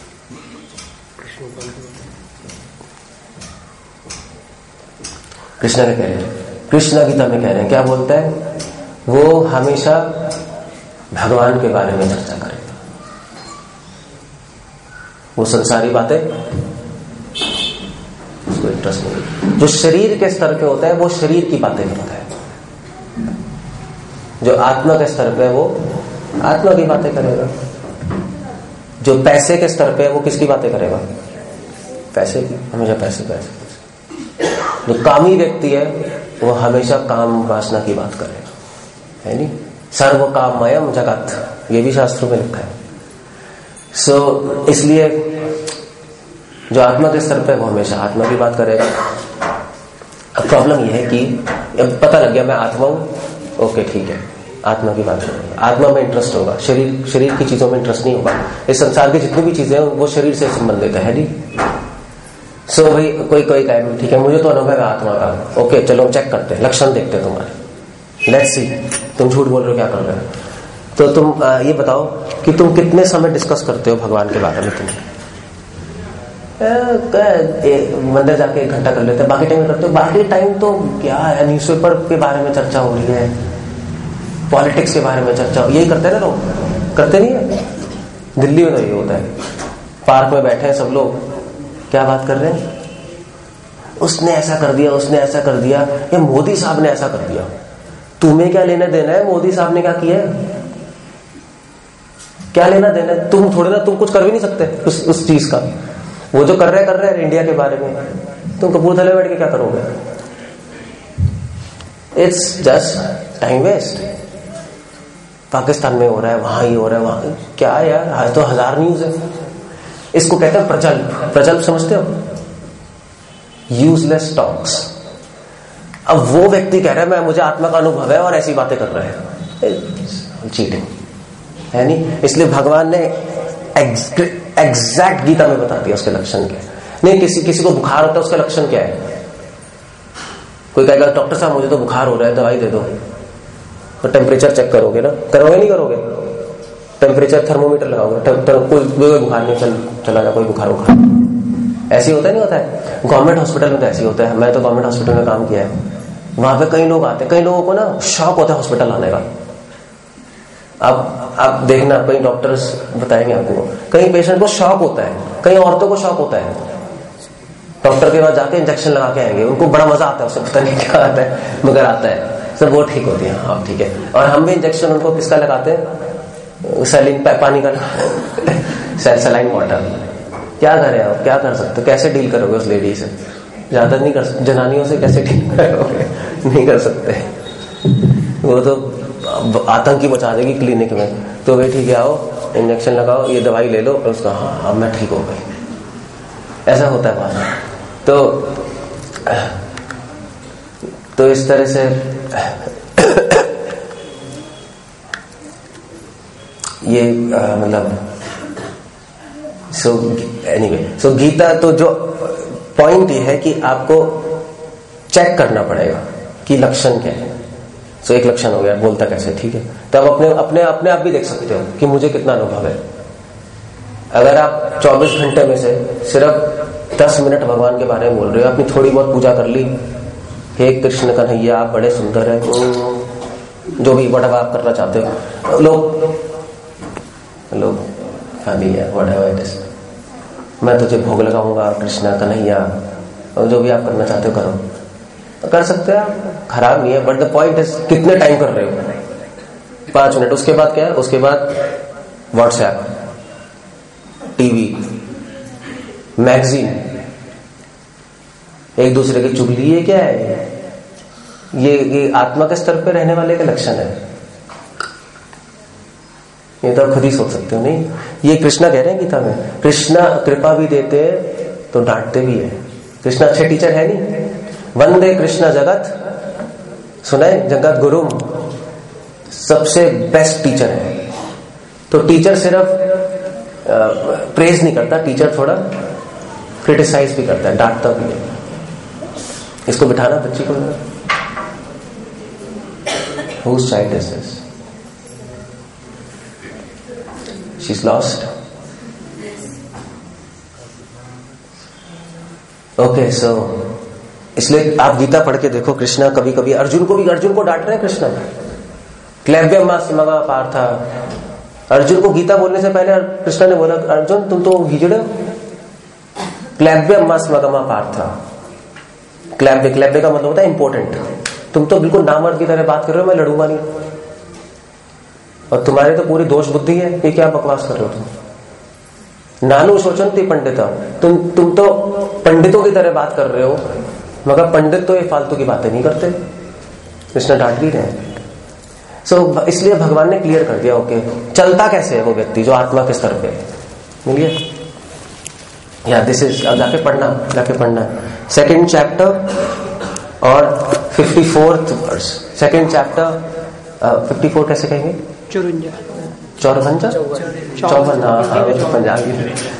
कृष्ण ने कह रहे हैं, कृष्ण गीता में कह रहे हैं क्या बोलता है? वो हमेशा भगवान के बारे में चर्चा करेगा। वो संसारी बातें उसको इंटरेस्ट नहीं। जो शरीर के स्तर पे होता है वो शरीर की बातें करता है, जो आत्मा के स्तर पे है वो आत्मा की बातें करेगा। जो पैसे के स्तर पे है वो किसकी बातें करेगा? पैसे की, हमेशा पैसे पैसे। जो कामी व्यक्ति है वो हमेशा काम वासना की बात करेगा, है नहीं? सर्व काममयम जगत, ये भी शास्त्रों में लिखा है। सो इसलिए जो आत्मा के स्तर पे वो हमेशा आत्मा की बात करेगा। अब प्रॉब्लम ये है कि अब पता लग गया मैं आत्मा हूं, ओके ठीक है, आत्मा की बात करेगा। आत्मा में इंटरेस्ट होगा, शरीर की चीजों में इंटरेस्ट नहीं होगा। इस संसार की जितनी भी चीजें हैं वो शरीर से संबंधित है नहीं? सो भाई कोई कहे ठीक है मुझे तो अनुभव है आत्मा का, ओके चलो चेक करते हैं, लक्षण देखते हैं तुम्हारे, लेट्स सी। तुम झूठ बोल रहे हो, क्या कर रहे हो? तो तुम ये बताओ कि तुम कितने समय डिस्कस करते हो भगवान के बारे में? तुम मंदिर जाके 1 घंटा कर लेते हैं, बाकी टाइम करते हो? बाकी टाइम तो क्या है, न्यूज़पेपर के बारे में चर्चा हो रही है, पॉलिटिक्स के बारे में चर्चा, यही करते हैं ना लोग, करते नहीं है? दिल्ली में तो ये होता है, पार्क में बैठे हैं सब लोग, क्या बात कर रहे हैं? उसने ऐसा कर दिया, उसने ऐसा कर दिया, या मोदी साहब ने ऐसा कर दिया। तुम्हें क्या लेना देना है मोदी साहब ने क्या किया है? क्या लेना देना? तुम थोड़े ना, तुम कुछ कर भी नहीं सकते उस चीज का। वो जो कर रहे हैं इंडिया के बारे में, तुम कपूरथले बैठ के क्या करोगे? It's just time waste. Pakistan में हो रहा है, वहां ही हो रहा है, वहां क्या यार, तो 1000 न्यूज है। इसको कहते हैं प्रजल्प। प्रजल्प समझते हो? Useless talks. अब वो व्यक्ति कह रहा है मैं, मुझे आत्मा का अनुभव है, और ऐसी बातें कर रहे हैं, चीटिंग है नहीं। इसलिए भगवान ने एग्जैक्ट गीता में बता दिया उसके लक्षण क्या है। नहीं, किसी को बुखार होता है, उसका लक्षण क्या है? कोई कहेगा डॉक्टर साहब मुझे तो बुखार हो रहा है, दवाई दे दो। तो टेम्परेचर चेक करोगे ना? करोगे नहीं करोगे? टेम्परेचर थर्मोमीटर लगाओगे, कोई बुखार नहीं, चला जा, कोई बुखार ऐसे होता नहीं होता है? गवर्नमेंट हॉस्पिटल में तो ऐसे होता है। मैं तो गवर्नमेंट हॉस्पिटल में काम किया है, वहां पे कई लोग आते हैं, कई लोगों को ना शौक होता है हॉस्पिटल आने का। अब आप देखना, कई डॉक्टर्स बताएंगे आपको, कई पेशेंट को शौक होता है, कई औरतों को शौक होता है, डॉक्टर के पास जाके इंजेक्शन लगा के आएंगे, उनको बड़ा मजा आता है, उससे पता नहीं क्या आता है, मगर आता है सब, वो ठीक होती है। हाँ ठीक है। और हम भी इंजेक्शन उनको किसका लगाते हैं? सैलिन पानी का, सैलाइन वाटर। क्या करें आप, क्या कर सकते? कैसे डील करोगे उस लेडी से? ज्यादा नहीं कर सकते, जनानियों से कैसे डील करोगे? नहीं कर सकते, वो तो आतंकी मचा देगी क्लिनिक में। तो भाई ठीक है, आओ इंजेक्शन लगाओ, ये दवाई ले लो, और उसका हाँ मैं ठीक हो गई, ऐसा होता है बात। तो इस तरह से ये मतलब सो गीता, तो जो पॉइंट ये है कि आपको चेक करना पड़ेगा कि लक्षण क्या है। सो एक लक्षण हो गया, बोलता कैसे, ठीक है। तो आप अपने आप भी देख सकते हो कि मुझे कितना अनुभव है। अगर आप 24 घंटे में से सिर्फ 10 मिनट भगवान के बारे में बोल रहे हो, अपनी थोड़ी बहुत पूजा कर ली, हे कृष्ण कन्हैया आप बड़े सुंदर है, जो भी वट आप करना चाहते हो, लोग फैमिली है, व्हाटएवर इट इज, मैं तुझे भोग लगाऊंगा कृष्णा कन्हैया, और जो भी आप करना चाहते हो करो, तो कर सकते हैं आप, खराब नहीं है। बट द पॉइंट इज कितने टाइम कर रहे हो? 5 मिनट। उसके बाद क्या है? उसके बाद व्हाट्सएप, टीवी, मैगजीन, एक दूसरे की चुगली, ये क्या है? ये आत्मा के स्तर पे रहने वाले के लक्षण है। ये तो आप खुद ही सोच सकते हो। नहीं, ये कृष्णा कह रहे हैं गीता में, कृष्णा कृपा भी देते तो डांटते भी है। कृष्णा अच्छे टीचर है नहीं? वंदे कृष्णा जगत, सुना है? जगत गुरु सबसे बेस्ट टीचर है। तो टीचर सिर्फ प्रेज नहीं करता, टीचर थोड़ा क्रिटिसाइज भी करता है, डांटता भी है। इसको बिठाना बच्ची को, whose child is this? She's lost. Okay, so इसलिए आप गीता पढ़ के देखो, कृष्णा कभी कभी अर्जुन को डांट रहे हैं कृष्णा। क्लैव्यमास्मगा पार्था, अर्जुन को गीता बोलने से पहले कृष्णा ने बोला, अर्जुन तुम तो हिजड़े हो। क्लैव्यमास्मगा पार्था, क्लैव्य का मतलब होता है इंपोर्टेंट। तुम तो बिल्कुल नामर्द की तरह बात कर रहे हो, मैं लड़ूंगा नहीं, और तुम्हारे तो पूरी दोष बुद्धि है, ये क्या बकवास कर रहे हो तुम। नानु शोचंती पंडिता, तुम तो पंडितों की तरह बात कर रहे हो, मगर पंडित तो ये फालतू की बातें नहीं करते। कृष्ण डांट भी रहे हैं। सो इसलिए भगवान ने क्लियर कर दिया, ओके चलता कैसे है वो व्यक्ति जो आत्मा के स्तर पे। मिलिए या दिस इज, जाके पढ़ना 2nd चैप्टर और 54th वर्स। 2nd चैप्टर 54 कैसे कहेंगे? 54 पंजाबी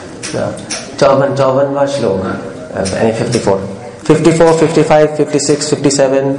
54वां श्लोक, 54, 55, 56, 57,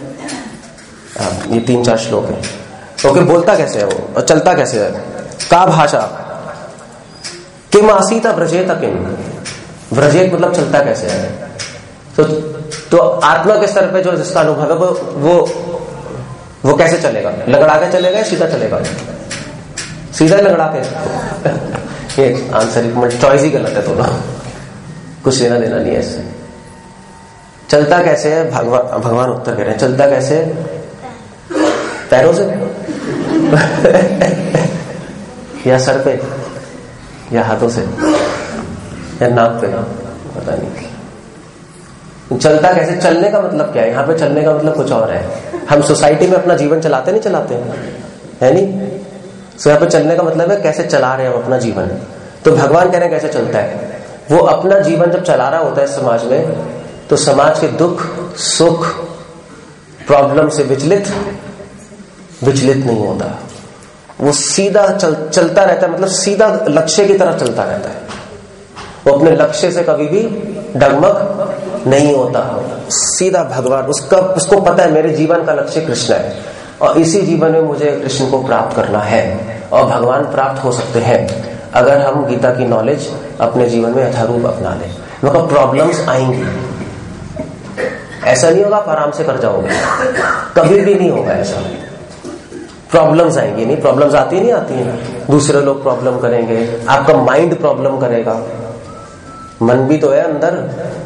ये 3-4 श्लोक है। ओके, बोलता कैसे है वो और चलता कैसे है? का भाषा किम आसीता व्रजेत किम, व्रजेत मतलब चलता कैसे है। तो आत्मा के स्तर पे जो जिसका अनुभव है वो कैसे चलेगा? लगड़ा के चलेगा या सीधा चलेगा? सीधा लगड़ा के। ये आंसर चॉइस ही गलत है, दोनों कुछ लेना देना नहीं है इससे। चलता कैसे है? भगवान उत्तर कह रहे हैं, चलता कैसे? पैरों से। या सर पे या हाथों से या नाक पे, पता नहीं। चलता कैसे? चलने का मतलब क्या है? यहाँ पे चलने का मतलब कुछ और है। हम सोसाइटी में अपना जीवन चलाते नहीं चलाते है नहीं? सो यहाँ पे चलने का मतलब है कैसे चला रहे हैं हम अपना जीवन। तो भगवान कह रहे हैं कैसे चलता है। वो अपना जीवन जब चला रहा होता है समाज में, तो समाज के दुख सुख प्रॉब्लम से विचलित नहीं होता। वो सीधा चलता रहता है, मतलब सीधा लक्ष्य की तरफ चलता रहता है। वो अपने लक्ष्य से कभी भी डगमग नहीं होता, सीधा भगवान। उसको पता है मेरे जीवन का लक्ष्य कृष्ण है और इसी जीवन में मुझे कृष्ण को प्राप्त करना है। और भगवान प्राप्त हो सकते हैं अगर हम गीता की नॉलेज अपने जीवन में यथारूप अपना लें। मतलब प्रॉब्लम्स आएंगी, ऐसा नहीं होगा आप आराम से कर जाओगे, कभी भी नहीं होगा ऐसा। प्रॉब्लम्स आएंगी, नहीं प्रॉब्लम्स आती नहीं आती है। दूसरे लोग प्रॉब्लम करेंगे, आपका माइंड प्रॉब्लम करेगा, मन भी तो है अंदर।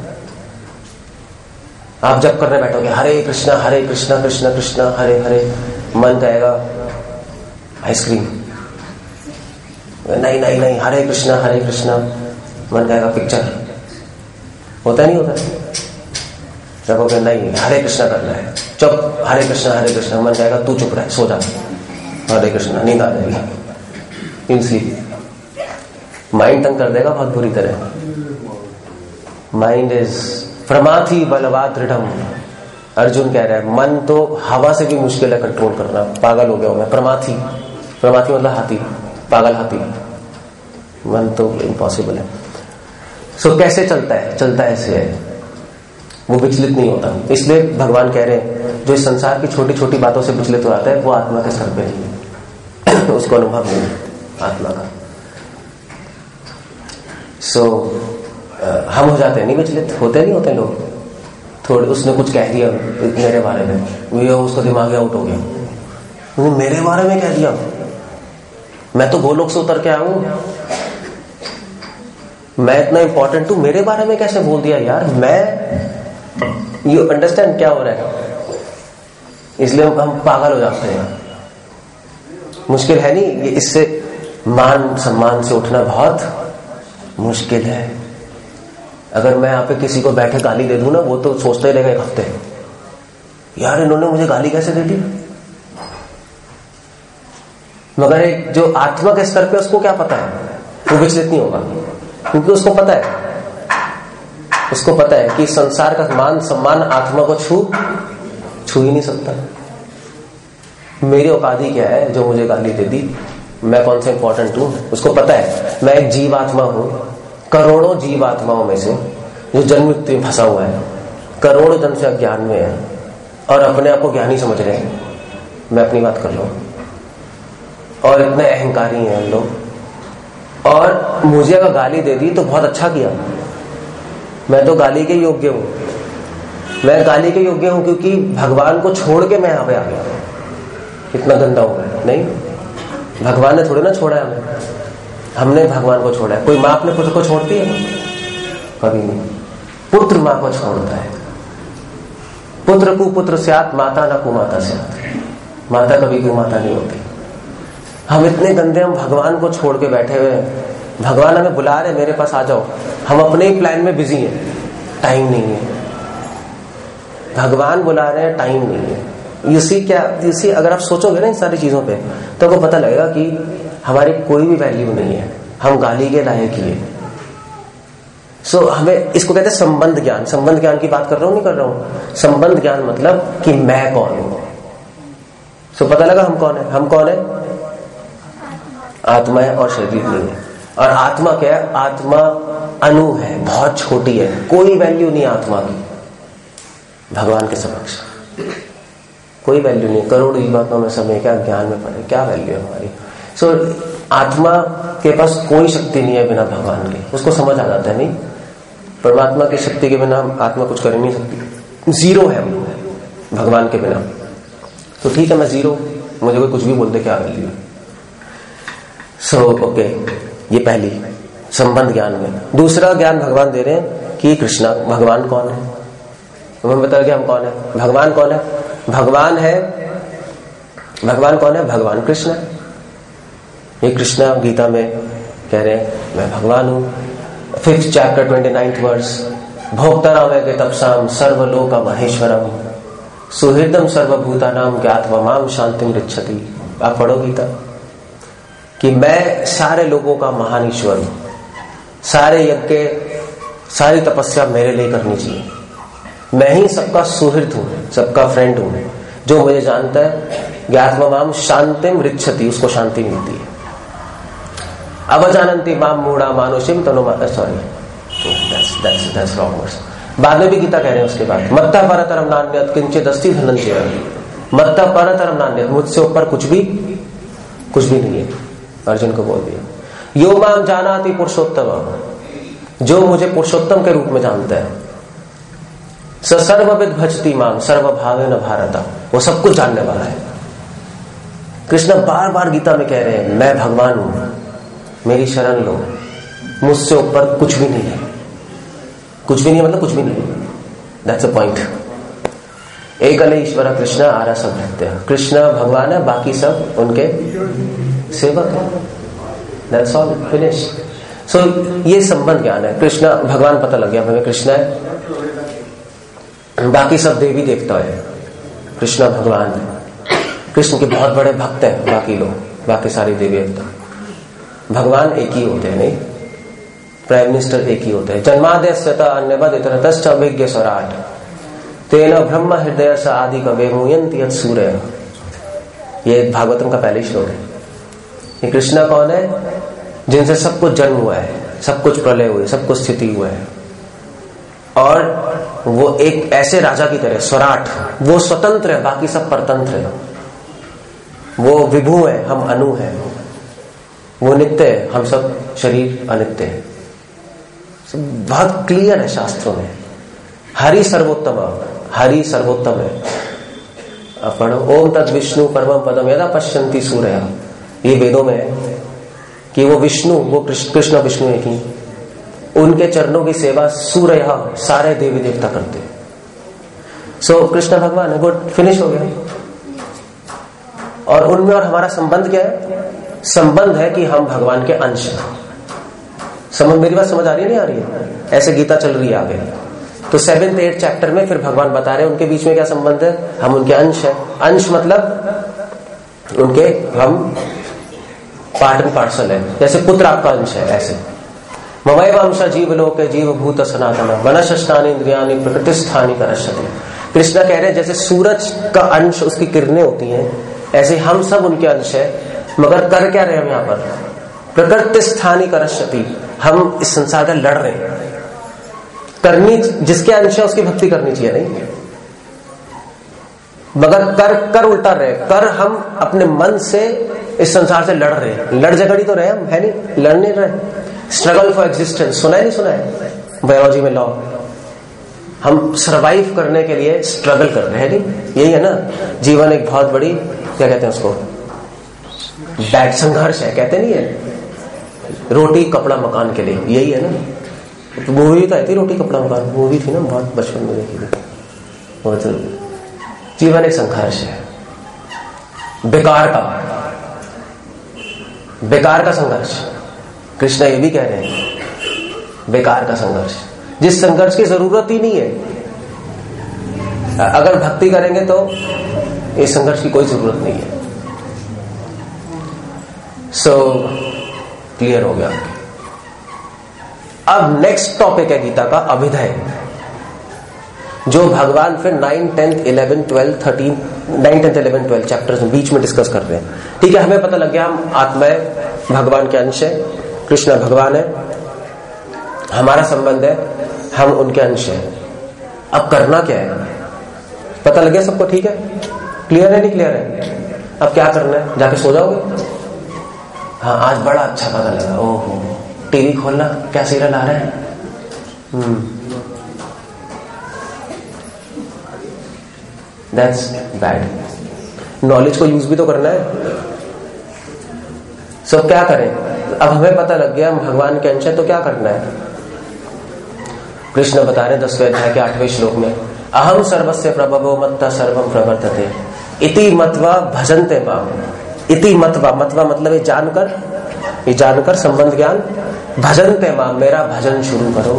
आप जब करने बैठोगे हरे कृष्णा कृष्ण कृष्ण हरे हरे, मन कहेगा आइसक्रीम, नहीं हरे कृष्णा मन कहेगा पिक्चर। होता नहीं होता? जब कहे नहीं हरे कृष्णा करना है, चुप, हरे कृष्णा मन कहेगा तू चुप रहे, सो जा, हरे कृष्णा, नींद आ जाएगी, इसलिए माइंड तंग कर देगा बहुत बुरी तरह। माइंड इज प्रमाथि बलवा दृढ़म। अर्जुन कह रहा है मन तो हवा से भी मुश्किल है कंट्रोल करना, पागल हो गया हूं मैं। प्रमाथि मतलब हाथी, पागल हाथी, मन तो इम्पॉसिबल है। सो कैसे चलता है? चलता ऐसे है, वो विचलित नहीं होता। इसलिए भगवान कह रहे हैं जो इस संसार की छोटी छोटी बातों से विचलित हो जाता है वो आत्मा के सर पे नहीं है, उसको अनुभव नहीं आत्मा का। हम हो जाते हैं नहीं विचलित, होते नहीं होते लोग। थोड़े उसने कुछ कह दिया मेरे बारे में, ये उसका दिमाग आउट हो गया, मेरे बारे में कह दिया, मैं तो गोलोक से उतर के आया हूं, मैं इतना इंपॉर्टेंट हूं, मेरे बारे में कैसे बोल दिया यार। मैं यू अंडरस्टैंड क्या हो रहा है? इसलिए हम पागल हो जाते हैं। मुश्किल है नहीं ये, इससे मान सम्मान से उठना बहुत मुश्किल है। अगर मैं यहाँ पे किसी को बैठे गाली दे दूं ना, वो तो सोचते ही रहेगा एक हफ्ते, यार इन्होंने मुझे गाली कैसे दे दी। मगर एक जो आत्मा के स्तर पे उसको क्या पता है, वो विचलित नहीं होगा, क्योंकि उसको पता है कि संसार का मान सम्मान आत्मा को छू ही नहीं सकता। मेरी औकात ही क्या है जो मुझे गाली दे दी, मैं कौन सा इंपॉर्टेंट हूं। उसको पता है मैं एक जीव आत्मा हूं, करोड़ों जीव आत्माओं में से जो जन्म मृत्यु में फंसा हुआ है, करोड़ों जन से अज्ञान में है और अपने आप को ज्ञानी समझ रहे हैं। मैं अपनी बात कर रहा हूं और इतने अहंकारी हैं लोग। और मुझे अगर गाली दे दी तो बहुत अच्छा किया, मैं तो गाली के योग्य हूं। मैं गाली के योग्य हूं क्योंकि भगवान को छोड़ के मैं यहां पे आ गया, इतना गंदा हो गया। नहीं, भगवान ने थोड़ी ना छोड़ा है हमें, हमने भगवान को छोड़ा है। कोई माँ अपने पुत्र को छोड़ती है? कभी नहीं। पुत्र माँ को छोड़ता है। पुत्र कुपुत्र स्यात् माता न कुमाता स्यात्। माता कभी कुमाता नहीं होती। हम इतने गंदे, हम भगवान को छोड़ के बैठे हुए हैं। भगवान हमें बुला रहे मेरे पास आ जाओ, हम अपने ही प्लान में बिजी हैं, टाइम नहीं है। भगवान बुला रहे हैं, टाइम नहीं है। इसी अगर आप सोचोगे ना इन सारी चीजों पे, तो आपको पता लगेगा कि हमारी कोई भी वैल्यू नहीं है, हम गाली के लायक ही है। सो हमें इसको कहते हैं संबंध ज्ञान। संबंध ज्ञान की बात कर रहा हूं नहीं कर रहा हूं। संबंध ज्ञान मतलब कि मैं कौन हूं। सो पता लगा हम कौन है। हम कौन है? आत्मा है और शरीर नहीं है। और आत्मा क्या है? आत्मा अणु है, बहुत छोटी है, कोई वैल्यू नहीं आत्मा की भगवान के समक्ष, कोई वैल्यू नहीं। करोड़ जीवात्मा में समय क्या ज्ञान में पड़े, क्या वैल्यू है हमारी। सो आत्मा के पास कोई शक्ति नहीं है बिना भगवान के। उसको समझ आ जाता है नहीं, परमात्मा की शक्ति के बिना आत्मा कुछ कर नहीं सकती। जीरो है भगवान के बिना। तो ठीक है मैं जीरो, मुझे कोई कुछ भी बोल दे, क्या वैल्यू है। सो ओके, ये पहली संबंध ज्ञान में। दूसरा ज्ञान भगवान दे रहे हैं कि कृष्णा भगवान कौन है। हमें बता कि हम कौन है, भगवान कौन है। भगवान कौन है? भगवान कृष्ण है। ये कृष्णा गीता में कह रहे हैं मैं भगवान हूं। 5th chapter 29th verse, भोक्तानाम के तपसाम सर्वलोक महेश्वरम सुहृदम सर्वभूतानाम ज्ञात्वा माम शांतिम ऋच्छति। आप पढ़ो गीता कि मैं सारे लोगों का महान ईश्वर हूं, सारे यज्ञ सारी तपस्या मेरे लिए करनी चाहिए, मैं ही सबका सुहृद हूं, सबका फ्रेंड हूं, जो मुझे जानता है ज्ञात्वा माम शांतिम ऋच्छति, उसको शांति मिलती है। अवजानन्ति माम मूढ़ा मानुषिम तनु that's wrong words। बाद में भी गीता कह रहे हैं उसके बाद मत्ता परतरम नान्यत् किंचित् अस्ति धनंजय, मत्ता परतरम नान्यत्, मुझसे ऊपर कुछ भी नहीं है। अर्जुन को बोल दिया यो माम जानाति पुरुषोत्तम, जो मुझे पुरुषोत्तम के रूप में जानता है, स सर्वविद भजति माम सर्वभावेन भारत, वो सब कुछ जानने वाला है। कृष्ण बार बार गीता में कह रहे हैं मैं भगवान हूं, मेरी शरण लो, मुझसे ऊपर कुछ भी नहीं है। कुछ भी नहीं मतलब कुछ भी नहीं, दैट्स अ पॉइंट। एकल ईश्वर कृष्ण आरा सब भक्त, कृष्ण भगवान है, बाकी सब उनके सेवक है। That's all, finish. सो ये संबंध ज्ञान है। कृष्ण भगवान पता लग गया हमें कृष्ण है, बाकी सब देवी देवता है, कृष्ण भगवान है। कृष्ण के बहुत बड़े भक्त हैं बाकी लोग, बाकी सारी देवी देवता। भगवान एक ही होते हैं, नहीं प्राइम मिनिस्टर एक ही होते हैं। जन्माद्यस्यत अन्यवद इतरतश्च अभिज्ञ स्वराट तेन ब्रह्म हृदय स आदि कवे मुयन्ति यत् सूर्य। ये भागवतम का पहले श्लोक है। ये कृष्णा कौन है? जिनसे सब कुछ जन्म हुआ है, सब कुछ प्रलय हुई, सब कुछ स्थिति हुआ है, और वो एक ऐसे राजा की तरह स्वराट, वो स्वतंत्र है, बाकी सब परतंत्र है। वो विभु है, हम अनु है। वो नित्य है, हम सब शरीर अनित्य है। बहुत क्लियर है शास्त्रों में। हरि सर्वोत्तम, हरि सर्वोत्तम है। पढ़ो ओम तद विष्णु परमं पदम यदा पश्यन्ति सूर्य, ये वेदों में है कि वो विष्णु, वो कृष्ण विष्णु एक ही, उनके चरणों की सेवा सूर्य सारे देवी देवता करते। सो कृष्ण भगवान है, गुड, फिनिश हो गया। और उनमें और हमारा संबंध क्या है? संबंध है कि हम भगवान के अंश हैं। समझ, मेरी बात समझ आ रही है नहीं आ रही है? ऐसे गीता चल रही है आगे। तो 7th 8th चैप्टर में फिर भगवान बता रहे हैं उनके बीच में क्या संबंध है। हम उनके अंश है। अंश मतलब उनके हम पार्ट एंड पार्सल है। जैसे पुत्र आपका अंश है, ऐसे ममैव अंश जीव लोके जीव भूत सनातन वनशस्तानि इंद्रियाणि प्रकृतिस्थानि करश्यते। कृष्णा कह रहे हैं जैसे सूरज का अंश उसकी किरणें होती हैं, ऐसे हम सब उनके अंश है। मगर कर क्या रहे हम यहाँ पर? प्रकृतिस्थानि करश्यति, हम इस संसार का लड़ रहे हैं। करनी जिसके अंश है उसकी भक्ति करनी चाहिए, नहीं? मगर कर उल्टा रहे। कर हम अपने मन से इस संसार से लड़ रहे हैं। लड़ झगड़ी तो रहे हम, है नहीं? लड़ नहीं रहे। स्ट्रगल फॉर एग्जिस्टेंस सुना है नहीं सुना है? बायोलॉजी में लॉ, हम सरवाइव करने के लिए स्ट्रगल कर रहे हैं, नहीं? यही है ना जीवन। एक बहुत बड़ी, क्या कहते हैं उसको, बैड संघर्ष है, कहते नहीं है? रोटी कपड़ा मकान के लिए, यही है ना? तो मूवी तो आई थी रोटी कपड़ा मकान, मूवी थी ना, बहुत बचपन में देखी थी। बहुत जीवन एक संघर्ष है, बेकार का संघर्ष। कृष्ण ये भी कह रहे हैं बेकार का संघर्ष, जिस संघर्ष की जरूरत ही नहीं है। अगर भक्ति करेंगे तो इस संघर्ष की कोई जरूरत नहीं है। सो क्लियर हो गया। अब नेक्स्ट टॉपिक है गीता का अभिधेय, जो भगवान फिर 9, 10, 11, 12, 13, 9, 10, 11, 12 चैप्टर्स बीच में डिस्कस कर रहे हैं। ठीक है, हमें पता लग गया हम आत्मा भगवान के अंश है, कृष्ण भगवान है, हमारा संबंध है, हम उनके अंश है। अब करना क्या है पता लग गया सबको? ठीक है, क्लियर है नहीं क्लियर है? अब क्या करना है? जाके सो जाओगे? हाँ, आज बड़ा अच्छा पता लगा। ओहो, टीवी खोलना, क्या सीरियल आ रहा है? That's bad. नॉलेज को यूज भी तो करना है। सब क्या करें? अब हमें पता लग गया हम भगवान के अंश है, तो क्या करना है? कृष्ण बता रहे 10वें अध्याय के 8वें श्लोक में, अहम सर्वस्य प्रभवो मत्ता सर्वम प्रवर्तते इति मत्वा भजन्ते माम इति मतवा, मतवा मतलब ये जानकर संबंध ज्ञान। भजन ते मां, मेरा भजन शुरू करो।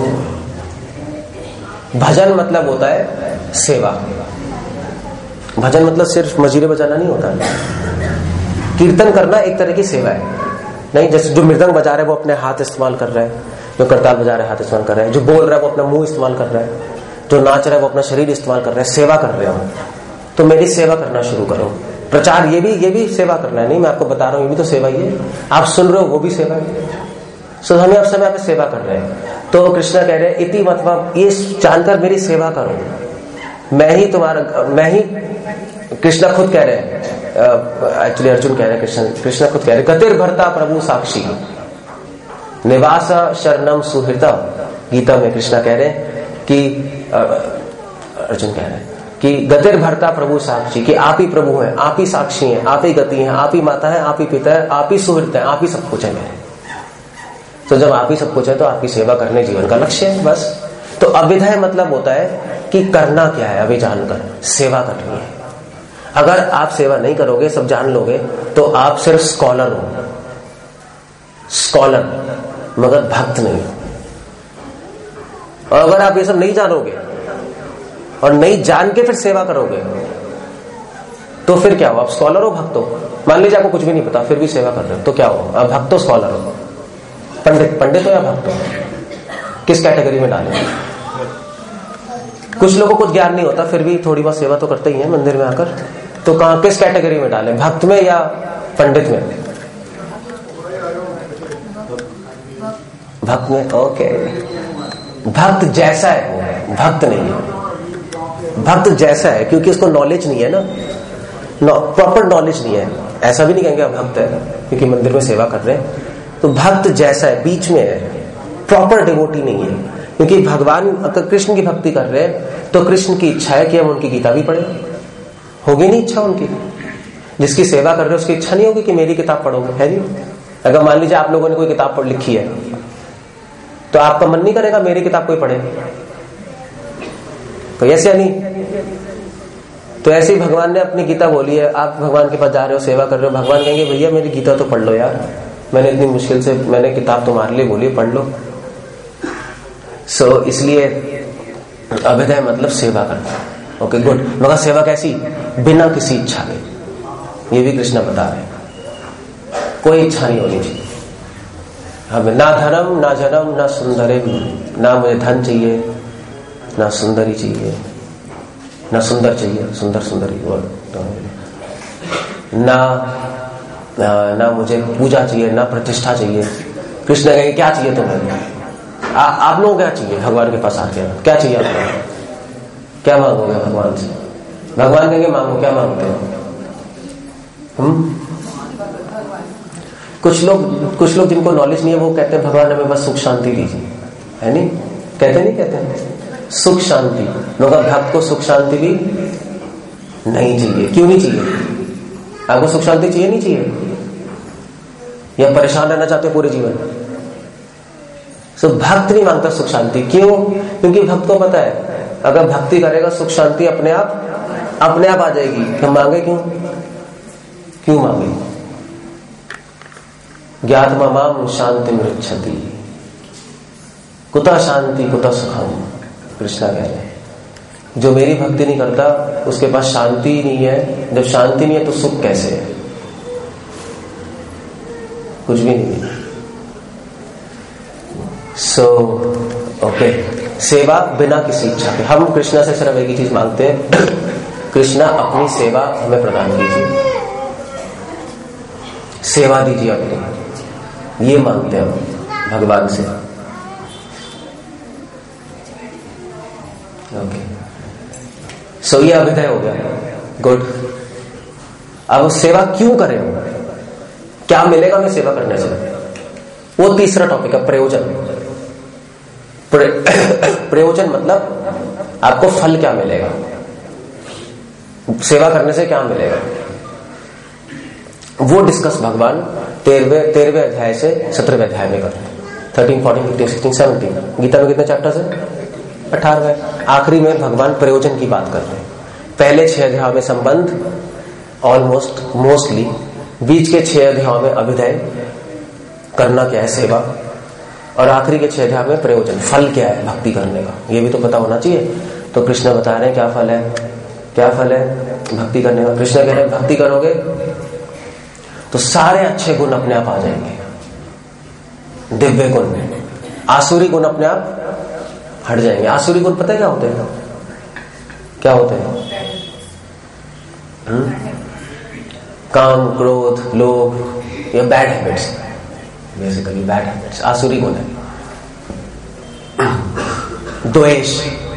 भजन मतलब होता है सेवा। भजन मतलब सिर्फ मजीरे बजाना नहीं होता है। कीर्तन करना एक तरह की सेवा है। नहीं, जैसे जो मृदंग बजा रहे हैं वो अपने हाथ इस्तेमाल कर रहे हैं, जो करताल बजा रहे हैं हाथ इस्तेमाल कर रहे हैं, जो बोल रहा है वो अपना मुंह इस्तेमाल कर रहा है, जो नाच रहा है वो अपना शरीर इस्तेमाल कर रहा है, सेवा कर रहे हो। तो मेरी सेवा करना शुरू करो। प्रचार ये भी सेवा करना है। नहीं, मैं आपको बता रहा हूं, ये भी तो सेवा ही है। आप सुन रहे हो, वो भी सेवा है। सो हमें अब समय पे सेवा कर रहे हैं। तो कृष्णा कह रहे हैं इति मतलब ये जानकर मेरी सेवा करो, मैं ही कृष्णा खुद कह रहे हैं, एक्चुअली अर्जुन कह रहे हैं, कृष्णा खुद कह रहे हैं, गतिर भरता प्रभु साक्षी निवास शरणम सुहृता। गीता में कृष्णा कह रहे हैं कि अर्जुन कह रहे हैं कि गतिर भरता प्रभु साक्षी, कि आप ही प्रभु हैं, आप ही साक्षी हैं, आप ही गति हैं, आप ही माता है, आप ही पिता है, आप ही सुहृत है, आप ही सब कुछ है मेरे। तो जब आप ही सब कुछ है तो आपकी सेवा करने जीवन का लक्ष्य है बस। तो अभिधेय मतलब होता है कि करना क्या है, अभी जानकर सेवा करनी है। अगर आप सेवा नहीं करोगे, सब जान लोगे, तो आप सिर्फ स्कॉलर हो, स्कॉलर, मगर भक्त नहीं हो। और अगर आप ये सब नहीं जानोगे और नहीं जान के फिर सेवा करोगे तो फिर क्या हो? आप स्कॉलर हो, भक्त हो? मान लीजिए आपको कुछ भी नहीं पता फिर भी सेवा कर रहे हो, तो क्या हो? आप भक्त हो, स्कॉलर हो? पंडित हो या भक्त हो? किस कैटेगरी में डालें? कुछ लोगों को कुछ ज्ञान नहीं होता फिर भी थोड़ी बहुत सेवा तो करते ही हैं मंदिर में आकर, तो कहां किस कैटेगरी में डालें, भक्त में या पंडित में? भक्त में। ओके, भक्त जैसा है वो भक्त नहीं है। भक्त जैसा है क्योंकि उसको नॉलेज नहीं है ना, प्रॉपर नॉलेज नहीं है। ऐसा भी नहीं कहेंगे आप भक्त है क्योंकि मंदिर में सेवा कर रहे हैं। तो भक्त जैसा है, बीच में है, प्रॉपर डिवोटी नहीं है। क्योंकि भगवान अगर कृष्ण की भक्ति कर रहे हैं तो कृष्ण की इच्छा है कि हम उनकी गीता भी पढ़े। होगी नहीं इच्छा उनकी? जिसकी सेवा कर रहे हो उसकी इच्छा नहीं होगी कि मेरी किताब पढ़ोगे, है नहीं? अगर मान लीजिए आप लोगों ने कोई किताब पढ़ लिखी है तो आपका मन नहीं करेगा मेरी किताब कोई पढ़े? तो ऐसे नहीं। तो ऐसे ही भगवान ने अपनी गीता बोली है, आप भगवान के पास जा रहे हो, सेवा कर रहे हो, भगवान कहेंगे भैया मेरी गीता तो पढ़ लो यार, मैंने इतनी मुश्किल से मैंने किताब तुम्हारे लिए बोली, पढ़ लो। सो इसलिए अभिधेय मतलब सेवा करना। Okay good. मगर सेवा कैसी? बिना किसी इच्छा के। ये भी कृष्ण बता रहे हैं, कोई इच्छा नहीं होनी चाहिए हमें। ना धर्म ना जन्म ना सुंदर, ना मुझे धन चाहिए ना सुंदरी चाहिए, ना सुंदर चाहिए, सुंदरी ना मुझे पूजा चाहिए, ना प्रतिष्ठा चाहिए। कृष्ण कहेंगे क्या चाहिए तुम्हें? आप लोगों क्या चाहिए? भगवान के पास आके क्या चाहिए आप लोग? क्या मांगोगे भगवान से? भगवान कहेंगे मांगो, क्या मांगते हो? कुछ लोग जिनको नॉलेज नहीं है वो कहते हैं भगवान हमें बस सुख शांति दीजिए, है नहीं? कहते सुख शांति। मगर भक्त को सुख शांति भी नहीं चाहिए। क्यों नहीं चाहिए? आपको सुख शांति चाहिए नहीं चाहिए? या परेशान रहना चाहते हो पूरे जीवन? सो भक्त नहीं मांगता सुख शांति। क्यों? क्योंकि भक्त को पता है अगर भक्ति करेगा सुख शांति अपने आप आ जाएगी। हम मांगे क्यों मांगे? ज्ञात्मा माम शांति मृच्छति कुतः शांति कुतः सुखम। कृष्णा कह रहे हैं जो मेरी भक्ति नहीं करता उसके पास शांति ही नहीं है। जब शांति नहीं है तो सुख कैसे है? कुछ भी नहीं है। सो ओके, सेवा बिना किसी इच्छा के। हम कृष्णा से सिर्फ एक ही चीज मांगते हैं, कृष्णा अपनी सेवा हमें प्रदान कीजिए, सेवा दीजिए अपनी, ये मांगते हैं हम भगवान से। ओके, सो ये अभिधेय हो गया। गुड। अब सेवा क्यों करें? क्या मिलेगा हमें सेवा करने से? वो तीसरा टॉपिक है, प्रयोजन। प्रयोजन मतलब आपको फल क्या मिलेगा, सेवा करने से क्या मिलेगा, वो डिस्कस भगवान 13वें अध्याय से 17वें अध्याय में करते हैं। 13, 14, 15, 16, 17। गीता में कितने चैप्टर्स है? 18। आखिरी में भगवान प्रयोजन की बात कर रहे हैं। पहले 6 अध्याय में संबंध मोस्टली बीच के 6 अध्यायों में अभिधेय, करना क्या है सेवा, और आखिरी के 6 अध्याय में प्रयोजन, फल क्या है भक्ति करने का, ये भी तो पता होना चाहिए। तो कृष्ण बता रहे हैं क्या फल है, क्या फल है भक्ति करने का। कृष्ण कह रहे हैं भक्ति करोगे तो सारे अच्छे गुण अपने आप आ जाएंगे, दिव्य गुण, आसुरी गुण अपने आप हट जाएंगे। आसुरी गुण पता है क्या होते हैं, क्या होते हैं? काम, क्रोध, लोभ, या bad habits, basically bad habits आसुरी गुण है। द्वेष,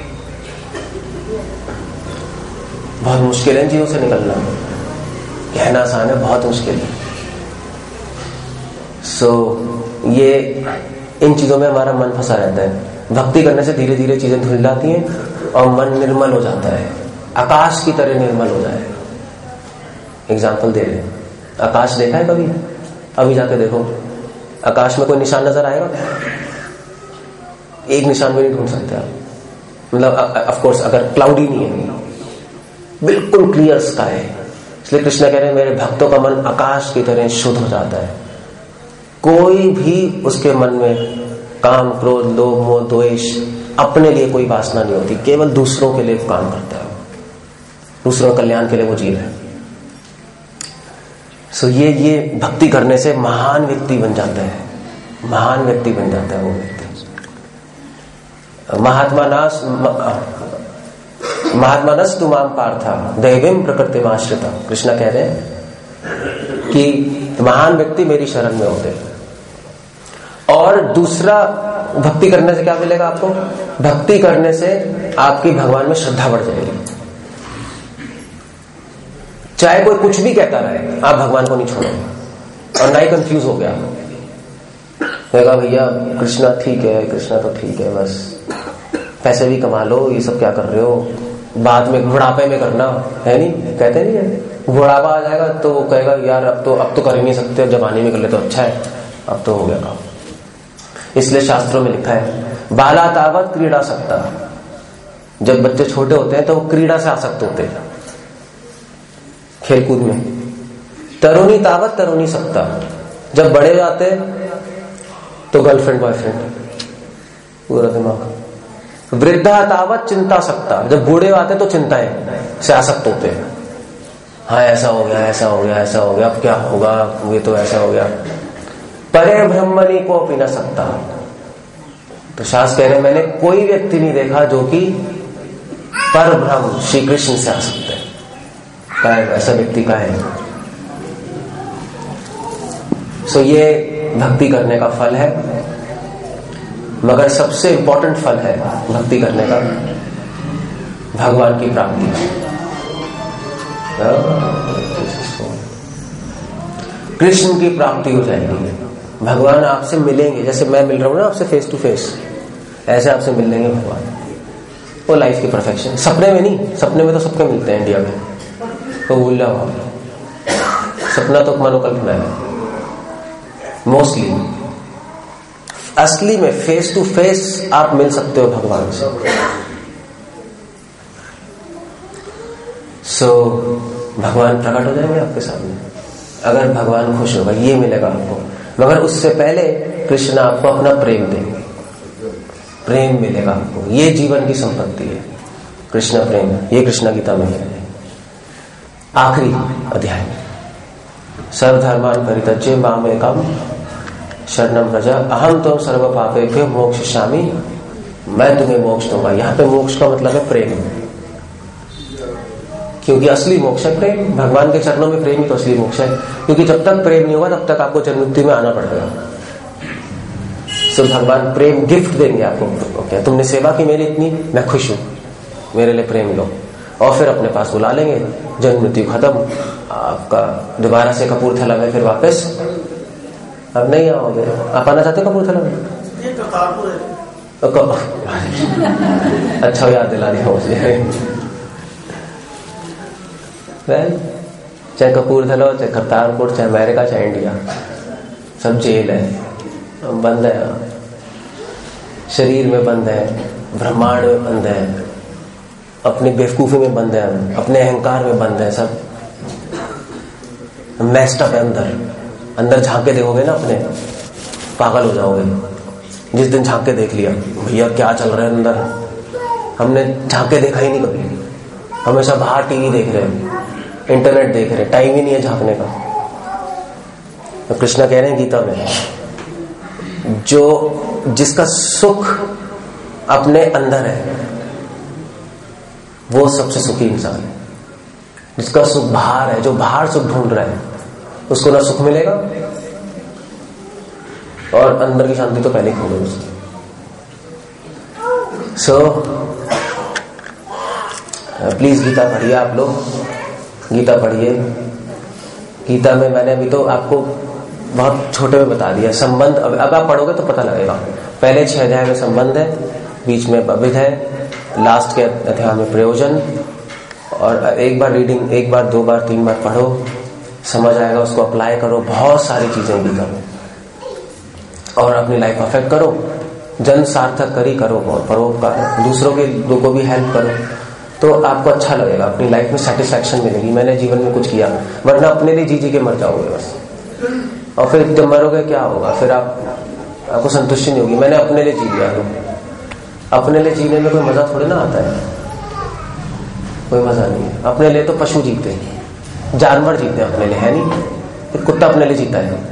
बहुत मुश्किल है चीजों से निकलना, कहना आसान है, बहुत मुश्किल है। ये इन चीजों में हमारा मन फंसा रहता है। भक्ति करने से धीरे धीरे चीजें धुल जाती हैं और मन निर्मल हो जाता है, आकाश की तरह निर्मल हो जाए। एग्जाम्पल दे रहे हैं, आकाश देखा है कभी? अभी जाके देखो, आकाश में कोई निशान नजर आएगा? एक निशान भी नहीं ढूंढ सकते आप, मतलब ऑफ कोर्स अगर क्लाउडी नहीं है, बिल्कुल क्लियर स्काई है। इसलिए कृष्ण कह रहे हैं मेरे भक्तों का मन आकाश की तरह शुद्ध हो जाता है, कोई भी उसके मन में काम, क्रोध, लोभ, मोह, द्वेष, अपने लिए कोई वासना नहीं होती, केवल दूसरों के लिए काम करता है, दूसरों के कल्याण के लिए वो जी रहा है। ये भक्ति करने से महान व्यक्ति बन जाता है, महान व्यक्ति बन जाता है वो व्यक्ति। महात्मा नस्तु माम पार्था दैवीं प्रकृतिमाश्रिता, कृष्ण कह रहे हैं कि महान व्यक्ति मेरी शरण में होते हैं। और दूसरा, भक्ति करने से क्या मिलेगा आपको? भक्ति करने से आपकी भगवान में श्रद्धा बढ़ जाएगी। चाहे कोई कुछ भी कहता रहे, आप भगवान को नहीं छोड़ोगे। और ना ही कंफ्यूज हो गया, कहेगा भैया कृष्णा ठीक है, कृष्णा तो ठीक है, बस पैसे भी कमा लो, ये सब क्या कर रहे हो, बाद में बुढ़ापे में करना है, नहीं कहते नहीं है। बुढ़ापा आ जाएगा तो वो कहेगा यार अब तो कर ही नहीं सकते, जवानी में कर ले तो अच्छा है, अब तो हो गया काम। इसलिए शास्त्रों में लिखा है बाला तावत क्रीड़ा सकता, जब बच्चे छोटे होते हैं तो वो क्रीड़ा से आसक्त होते हैं, खेलकूद में। तरुणी तावत तरुणी सकता, जब बड़े जाते तो गर्लफ्रेंड बॉयफ्रेंड, पूरा दिमाग। वृद्धा तावत चिंता सकता, जब बूढ़े आते तो चिंताएं से आसक्त होते हैं। हाँ ऐसा हो गया, ऐसा हो गया, ऐसा हो गया, अब क्या होगा, ये तो ऐसा हो गया। परे ब्रह्मणी को पी न सकता, तो शास्त्र कह रहे मैंने कोई व्यक्ति नहीं देखा जो कि पर ब्रह्म श्री कृष्ण से आसक्त है। क्या है ऐसा व्यक्ति का है? ये भक्ति करने का फल है, मगर सबसे इंपॉर्टेंट फल है भक्ति करने का भगवान की प्राप्ति। कृष्ण की प्राप्ति हो जाएगी, भगवान आपसे मिलेंगे, जैसे मैं मिल रहा हूं ना आपसे फेस टू फेस, ऐसे आपसे मिल लेंगे भगवान। वो लाइफ की परफेक्शन, सपने में नहीं, सपने में तो सबके मिलते हैं इंडिया में, तो भूल जाओ, सपना तो मनोकल्पना है मोस्टली। असली में फेस टू फेस आप मिल सकते हो भगवान से। भगवान प्रकट हो जाएंगे आपके सामने, अगर भगवान खुश होगा ये मिलेगा आपको। मगर उससे पहले कृष्ण आपको अपना प्रेम देंगे, प्रेम मिलेगा आपको, ये जीवन की संपत्ति है कृष्ण प्रेम। ये कृष्ण गीता में है आखिरी अध्याय, सर्वधर्मान् परित्यज्य मामेकं शरणं व्रज अहम त्वं सर्व पापेभ्यो मोक्षयिष्यामि, मैं तुम्हें मोक्ष दूंगा। यहाँ पे मोक्ष का मतलब है प्रेम, क्योंकि असली मोक्ष है प्रेम। भगवान के चरणों में प्रेम ही तो असली मोक्ष है, क्योंकि जब तक प्रेम नहीं होगा तब तक आपको जन्म मृत्यु में आना पड़ेगा। भगवान प्रेम गिफ्ट देंगे आपको। ओके, तुमने सेवा की मेरी इतनी, मैं खुश हूं, मेरे लिए प्रेम लो, और फिर अपने पास बुला लेंगे। जन्म मृत्यु खत्म, आपका दोबारा से कपूरथला में फिर वापस अब नहीं आओगे। आप आना चाहते हो कपूरथला में? अच्छा याद दिला दिया मुझे। चाहे कपूरथला हो, चाहे करतारपुर, चाहे अमेरिका, चाहे इंडिया, सब जेल है, बंद है। शरीर में बंद है, ब्रह्मांड में बंद है, अपनी बेवकूफी में बंद है, अपने अहंकार में बंद है सब। मैस्ड अप है अंदर झांक के देखोगे ना अपने, पागल हो जाओगे। जिस दिन झांक के देख लिया भैया क्या चल रहा है अंदर, हमने झांक के देखा ही नहीं कभी, हमेशा बाहर टीवी देख रहे हैं, इंटरनेट देख रहे हैं, टाइम ही नहीं है झांकने का। तो कृष्णा कह रहे हैं गीता में, जो जिसका सुख अपने अंदर है वो सबसे सुखी इंसान है। जिसका सुख बाहर है, जो बाहर सुख ढूंढ रहा है, उसको ना सुख मिलेगा और अंदर की शांति तो पहले ही खो गई उसकी। सो प्लीज गीता पढ़िए, आप लोग गीता पढ़िए। गीता में मैंने अभी तो आपको बहुत छोटे में बता दिया संबंध, अब आप पढ़ोगे तो पता लगेगा। पहले 6 अध्याय में संबंध है, बीच में अभिध है, लास्ट के अध्याय में प्रयोजन। और एक बार रीडिंग, 1 बार 2 बार 3 बार पढ़ो, समझ आएगा, उसको अप्लाई करो। बहुत सारी चीजें गीता में, और अपनी लाइफ अफेक्ट करो। जन सार्थक करी करो, और परोपकार, दूसरों के को भी हेल्प करो, तो आपको अच्छा लगेगा, अपनी लाइफ में सेटिस्फैक्शन मिलेगी। मैंने जीवन में कुछ किया, वरना अपने लिए जी के मर जाओगे बस। और फिर जब मरोगे क्या होगा, फिर आपको संतुष्टि नहीं होगी, मैंने अपने लिए जी लिया। अपने लिए जीने में कोई मजा थोड़ी ना आता है, कोई मजा नहीं है। अपने लिए तो पशु जीते हैं, जानवर जीते हैं अपने लिए, है नहीं? फिर कुत्ता अपने लिए जीता है,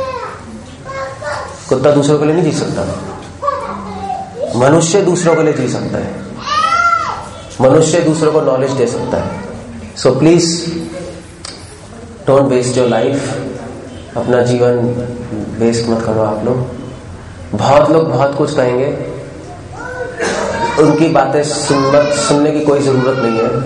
कुत्ता दूसरों के लिए नहीं जी सकता। मनुष्य दूसरों के लिए जी सकता है, मनुष्य दूसरों को नॉलेज दे सकता है। So please don't waste your life, अपना जीवन वेस्ट मत करो आप लोग। बहुत लोग बहुत कुछ कहेंगे, उनकी बातें सुनने की कोई जरूरत नहीं है।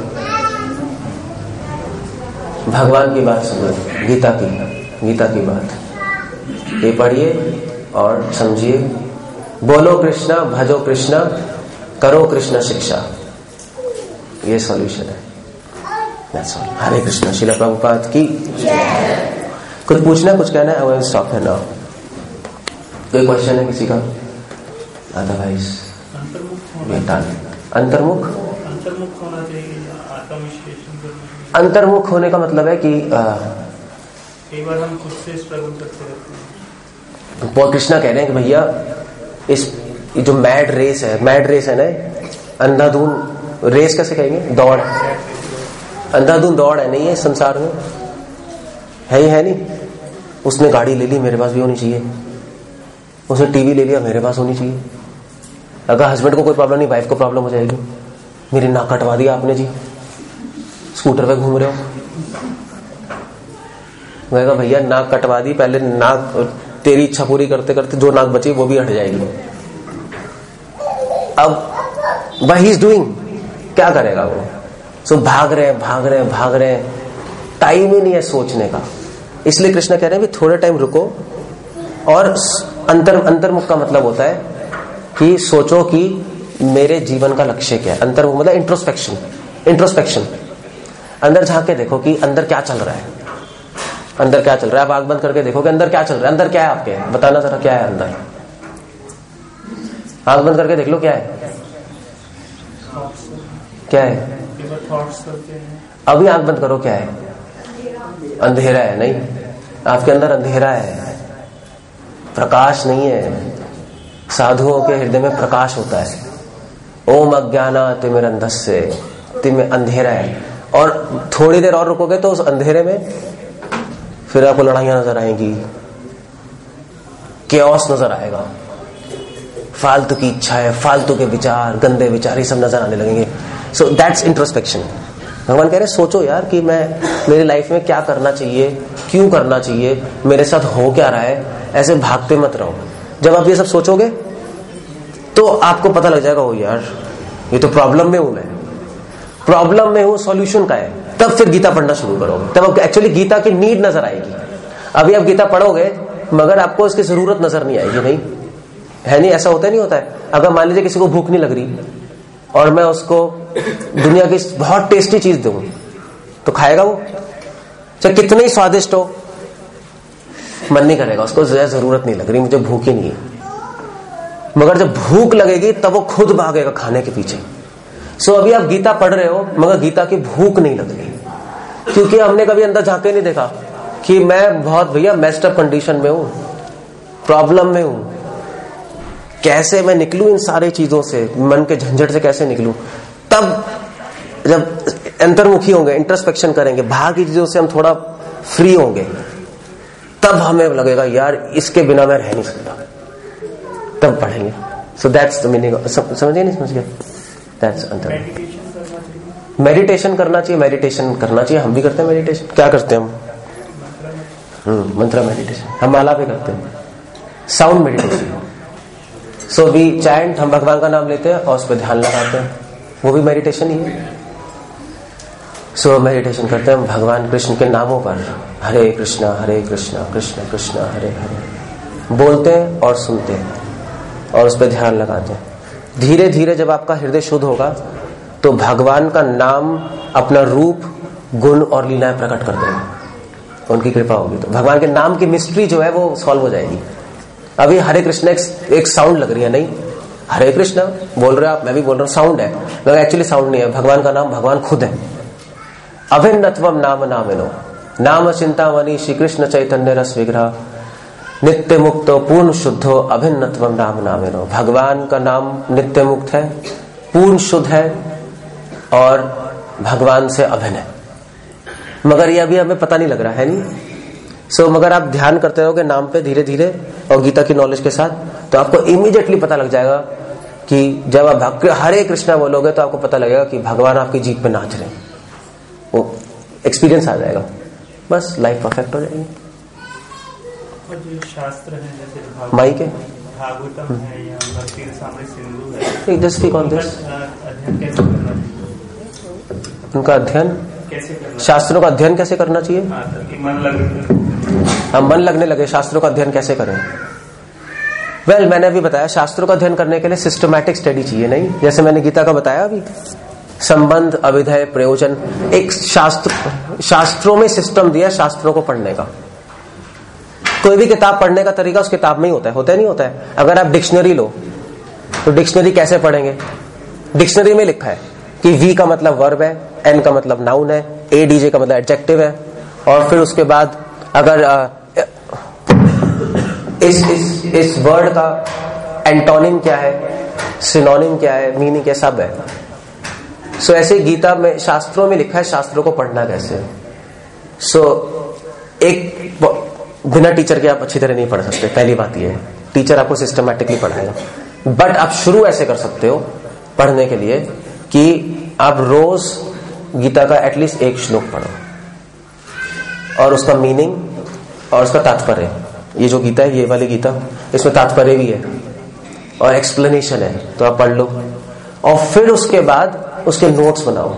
भगवान की बात सुनो, गीता की बात ये पढ़िए और समझिए। बोलो कृष्णा, भजो कृष्णा, करो कृष्ण शिक्षा, ये सॉल्यूशन है। That's all. हरे कृष्णा। श्रील प्रभुपाद की। कुछ पूछना, कुछ कहना है? I will stop here now. कोई क्वेश्चन है किसी का? अदरवाइज अंतर्मुख होना चाहिए, अंतर्मुख होने का मतलब है कि कई बार हम खुद से स्ट्रगल करते रहते हैं। पॉल कृष्णा कह रहे हैं कि भैया इस जो मैड रेस है ना, अंधाधुन रेस कैसे कहेंगे, दौड़, अंधाधुन दौड़ है नहीं है संसार में, है ही है नहीं। उसने गाड़ी ले ली, मेरे पास भी होनी चाहिए। उसने टीवी ले लिया, मेरे पास होनी चाहिए। अगर हस्बैंड को कोई प्रॉब्लम नहीं, वाइफ को प्रॉब्लम हो जाएगी। मेरी नाक कटवा दिया आपने जी, स्कूटर पे घूम रहे हो। मैं कहा भैया नाक कटवा दी, पहले नाक, तेरी इच्छा पूरी करते करते जो नाक बची वो भी हट जाएगी। अब व्हाट ही इज डूइंग, क्या करेगा वो? सो भाग रहे हैं, टाइम ही नहीं है सोचने का। इसलिए कृष्ण कह रहे हैं भी थोड़ा टाइम रुको। और अंतर्मुख का मतलब होता है कि सोचो कि मेरे जीवन का लक्ष्य क्या है। अंतर्मुख मतलब इंट्रोस्पेक्शन। अंदर झांक के देखो कि अंदर क्या चल रहा है, अंदर क्या चल रहा है। आप आंख बंद करके देखो कि अंदर क्या चल रहा है, अंदर क्या है आपके, बताना जरा क्या है अंदर। आंख बंद करके देख लो क्या है, क्या है। अभी आंख बंद करो, क्या है? अंधेरा है। नहीं, आपके अंदर अंधेरा है, प्रकाश नहीं है। साधुओं के हृदय में प्रकाश होता है। ओम अज्ञानातिमिरन्धस्य, तिमिर अंधेरा है। और थोड़ी देर और रुकोगे तो उस अंधेरे में फिर आपको लड़ाइयां नजर आएंगी, केओस नजर आएगा, फालतू की इच्छाएं, फालतू के विचार, गंदे विचार, ये सब नजर आने लगेंगे। So that's introspection. भगवान कह रहे हैं सोचो यार कि मैं मेरी लाइफ में क्या करना चाहिए, क्यों करना चाहिए, मेरे साथ हो क्या रहा है। ऐसे भागते मत रहो। जब आप ये सब सोचोगे तो आपको पता लग जाएगा, ओ यार ये तो प्रॉब्लम में हूं, मैं प्रॉब्लम में हूं, सॉल्यूशन का है। तब फिर गीता पढ़ना शुरू करोगे, तब एक्चुअली गीता की नीड नजर आएगी। अभी आप गीता पढ़ोगे मगर आपको इसकी जरूरत नजर नहीं आएगी। नहीं है, नहीं ऐसा होता नहीं होता है। अगर मान लीजिए किसी को भूख नहीं लग रही और मैं उसको दुनिया की बहुत टेस्टी चीज दूं तो खाएगा वो, चाहे कितने ही स्वादिष्ट हो, मन नहीं करेगा, उसको जरूरत नहीं लग रही, मुझे भूख ही नहीं है। मगर जब भूख लगेगी तब वो खुद भागेगा खाने के पीछे। सो अभी आप गीता पढ़ रहे हो मगर गीता की भूख नहीं लग रही, क्योंकि हमने कभी अंदर झांके नहीं देखा। कि मैं बहुत भैया मेस्ड अप कंडीशन में हूं, प्रॉब्लम में हूं, कैसे मैं निकलूं इन सारी चीजों से, मन के झंझट से कैसे निकलूं, तब जब अंतर्मुखी होंगे, इंट्रोस्पेक्शन करेंगे, बाहर की चीजों से हम थोड़ा फ्री होंगे, तब हमें लगेगा यार इसके बिना मैं रह नहीं सकता, तब पढ़ेंगे. So that's the meaning. समझिए नहीं समझ गए? दैट्स अंतर. मेडिटेशन करना चाहिए, मेडिटेशन करना चाहिए. हम भी करते हैं मेडिटेशन. क्या करते हैं हम? मंत्र मेडिटेशन. हम माला पे करते हैं. Sound meditation. So we chant, हम भगवान का नाम लेते हैं और उस पर ध्यान लगाते हैं, वो भी मेडिटेशन ही है. सो मेडिटेशन करते हैं भगवान कृष्ण के नामों पर, हरे कृष्णा कृष्ण कृष्ण हरे हरे बोलते हैं और सुनते हैं और उस पर ध्यान लगाते हैं. धीरे धीरे जब आपका हृदय शुद्ध होगा तो भगवान का नाम अपना रूप, गुण और लीलाएं प्रकट कर देगा. उनकी कृपा होगी तो भगवान के नाम की मिस्ट्री जो है वो सॉल्व हो जाएगी. अभी हरे कृष्ण एक साउंड लग रही है, नहीं, हरे कृष्ण बोल रहे हो आप, मैं भी बोल रहा हूँ, साउंड है, मगर एक्चुअली साउंड नहीं है. भगवान का नाम भगवान खुद है. अभिन्नत्वम नाम नामिनो नाम चिंतामणि श्री कृष्ण चैतन्य रस विग्रह नित्य मुक्तो पूर्ण शुद्धो अभिन्नत्वम नाम नामिनो. भगवान का नाम नित्य मुक्त है, पूर्ण शुद्ध है और भगवान से अभिन्न है. मगर ये अभी हमें पता नहीं लग रहा है, नहीं. सो मगर आप ध्यान करते रहोगे नाम पे धीरे धीरे और गीता की नॉलेज के साथ, तो आपको इमीडिएटली पता लग जाएगा कि जब आप हरे कृष्णा बोलोगे तो आपको पता लगेगा कि भगवान आपकी जीभ पे नाच रहे हैं. वो एक्सपीरियंस आ जाएगा, बस लाइफ परफेक्ट हो जाएगी. और जो शास्त्र हैं जैसे माई के भागवतम है या भक्ति रसामृत सिंधु है, जस्ट स्पीक ऑन दिस. अध्ययन कैसे करना चाहिए? उनका अध्ययन कैसे करना, शास्त्रों का अध्ययन कैसे करना चाहिए? हम मन लगने लगे, शास्त्रों का अध्ययन कैसे करें? वेल, मैंने अभी बताया शास्त्रों का अध्ययन करने के लिए सिस्टमैटिक स्टडी चाहिए, नहीं? जैसे मैंने गीता का बताया अभी, संबंध, अभिधेय, प्रयोजन, एक शास्त्रों में सिस्टम दिया शास्त्रों को पढ़ने का. कोई भी किताब पढ़ने का तरीका उस किताब में ही होता है नहीं होता है. अगर आप डिक्शनरी लो तो डिक्शनरी कैसे पढ़ेंगे? डिक्शनरी में लिखा है कि वी का मतलब वर्ब है, एन का मतलब नाउन है, एडीजे का मतलब एडजेक्टिव है, और फिर उसके बाद अगर इस वर्ड का एंटोनिम क्या है, सिनोनिम क्या है, मीनिंग क्या, सब है. सो ऐसे गीता में शास्त्रों में लिखा है शास्त्रों को पढ़ना कैसे. सो एक बिना टीचर के आप अच्छी तरह नहीं पढ़ सकते. पहली बात ये है, टीचर आपको सिस्टमैटिकली पढ़ाएगा. बट आप शुरू ऐसे कर सकते हो पढ़ने के लिए कि आप रोज गीता का एटलीस्ट एक श्लोक पढ़ो और उसका मीनिंग और उसका तात्पर्य. ये जो गीता है, ये वाली गीता, इसमें तात्पर्य भी है और एक्सप्लेनेशन है, तो आप पढ़ लो. और फिर उसके बाद उसके नोट्स बनाओ.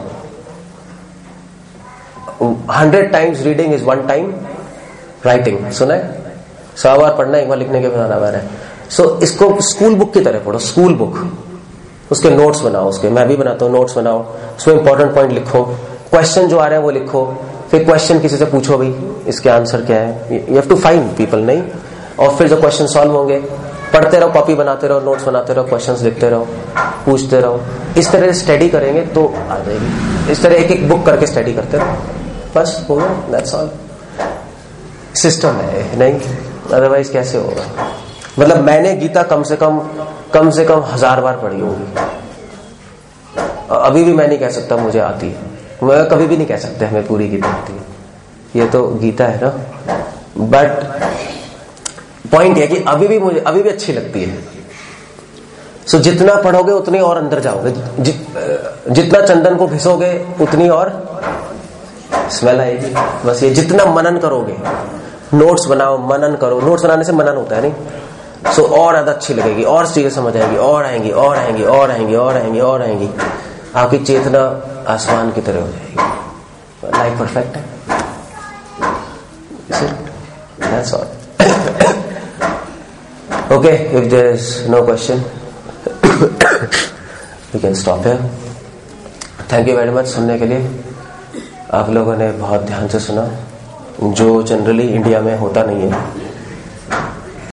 100 times reading is 1 time writing. सुना है? 100 बार पढ़ना, एक बार लिखने के बनाना बार है. सो इसको स्कूल बुक की तरह पढ़ो, स्कूल बुक. उसके नोट्स बनाओ, उसके मैं भी बनाता हूँ, नोट्स बनाओ, उसमें इंपॉर्टेंट पॉइंट लिखो, क्वेश्चन जो आ रहे हैं वो लिखो, फिर क्वेश्चन किसी से पूछो, भाई इसके आंसर क्या है, you have to find people, नहीं. और फिर जो क्वेश्चन सॉल्व होंगे पढ़ते रहो, कॉपी बनाते रहो, नोट्स बनाते रहो, क्वेश्चंस लिखते रहो, पूछते रहो. इस तरह से स्टडी करेंगे तो आ जाएगी. इस तरह एक एक बुक करके स्टडी करते रहो, बस हो गया. That's all. सिस्टम है, नहीं अदरवाइज कैसे होगा. मतलब मैंने गीता कम से कम 1000 बार पढ़ी होगी. अभी भी मैं नहीं कह सकता मुझे आती है, मैं कभी भी नहीं कह सकते हमें पूरी गीता आती है. ये तो गीता है ना. बट पॉइंट है कि अभी भी अच्छी लगती है. सो जितना पढ़ोगे उतनी और अंदर जाओगे, जितना चंदन को घिसोगे उतनी और स्मेल आएगी. बस ये जितना मनन करोगे, नोट्स बनाओ, मनन करो. नोट्स बनाने से मनन होता है, नहीं. सो और ज्यादा अच्छी लगेगी, और चीजें समझ आएंगी, और आएंगी और आएंगी और आएंगी और आएंगी और आएंगी. आपकी चेतना आसमान की तरह हो जाएगी. लाइफ परफेक्ट है. That's all. Okay, if there is no question, we can stop here. Thank you very much सुनने के लिए. आप लोगों ने बहुत ध्यान से सुना, जो जनरली इंडिया में होता नहीं है.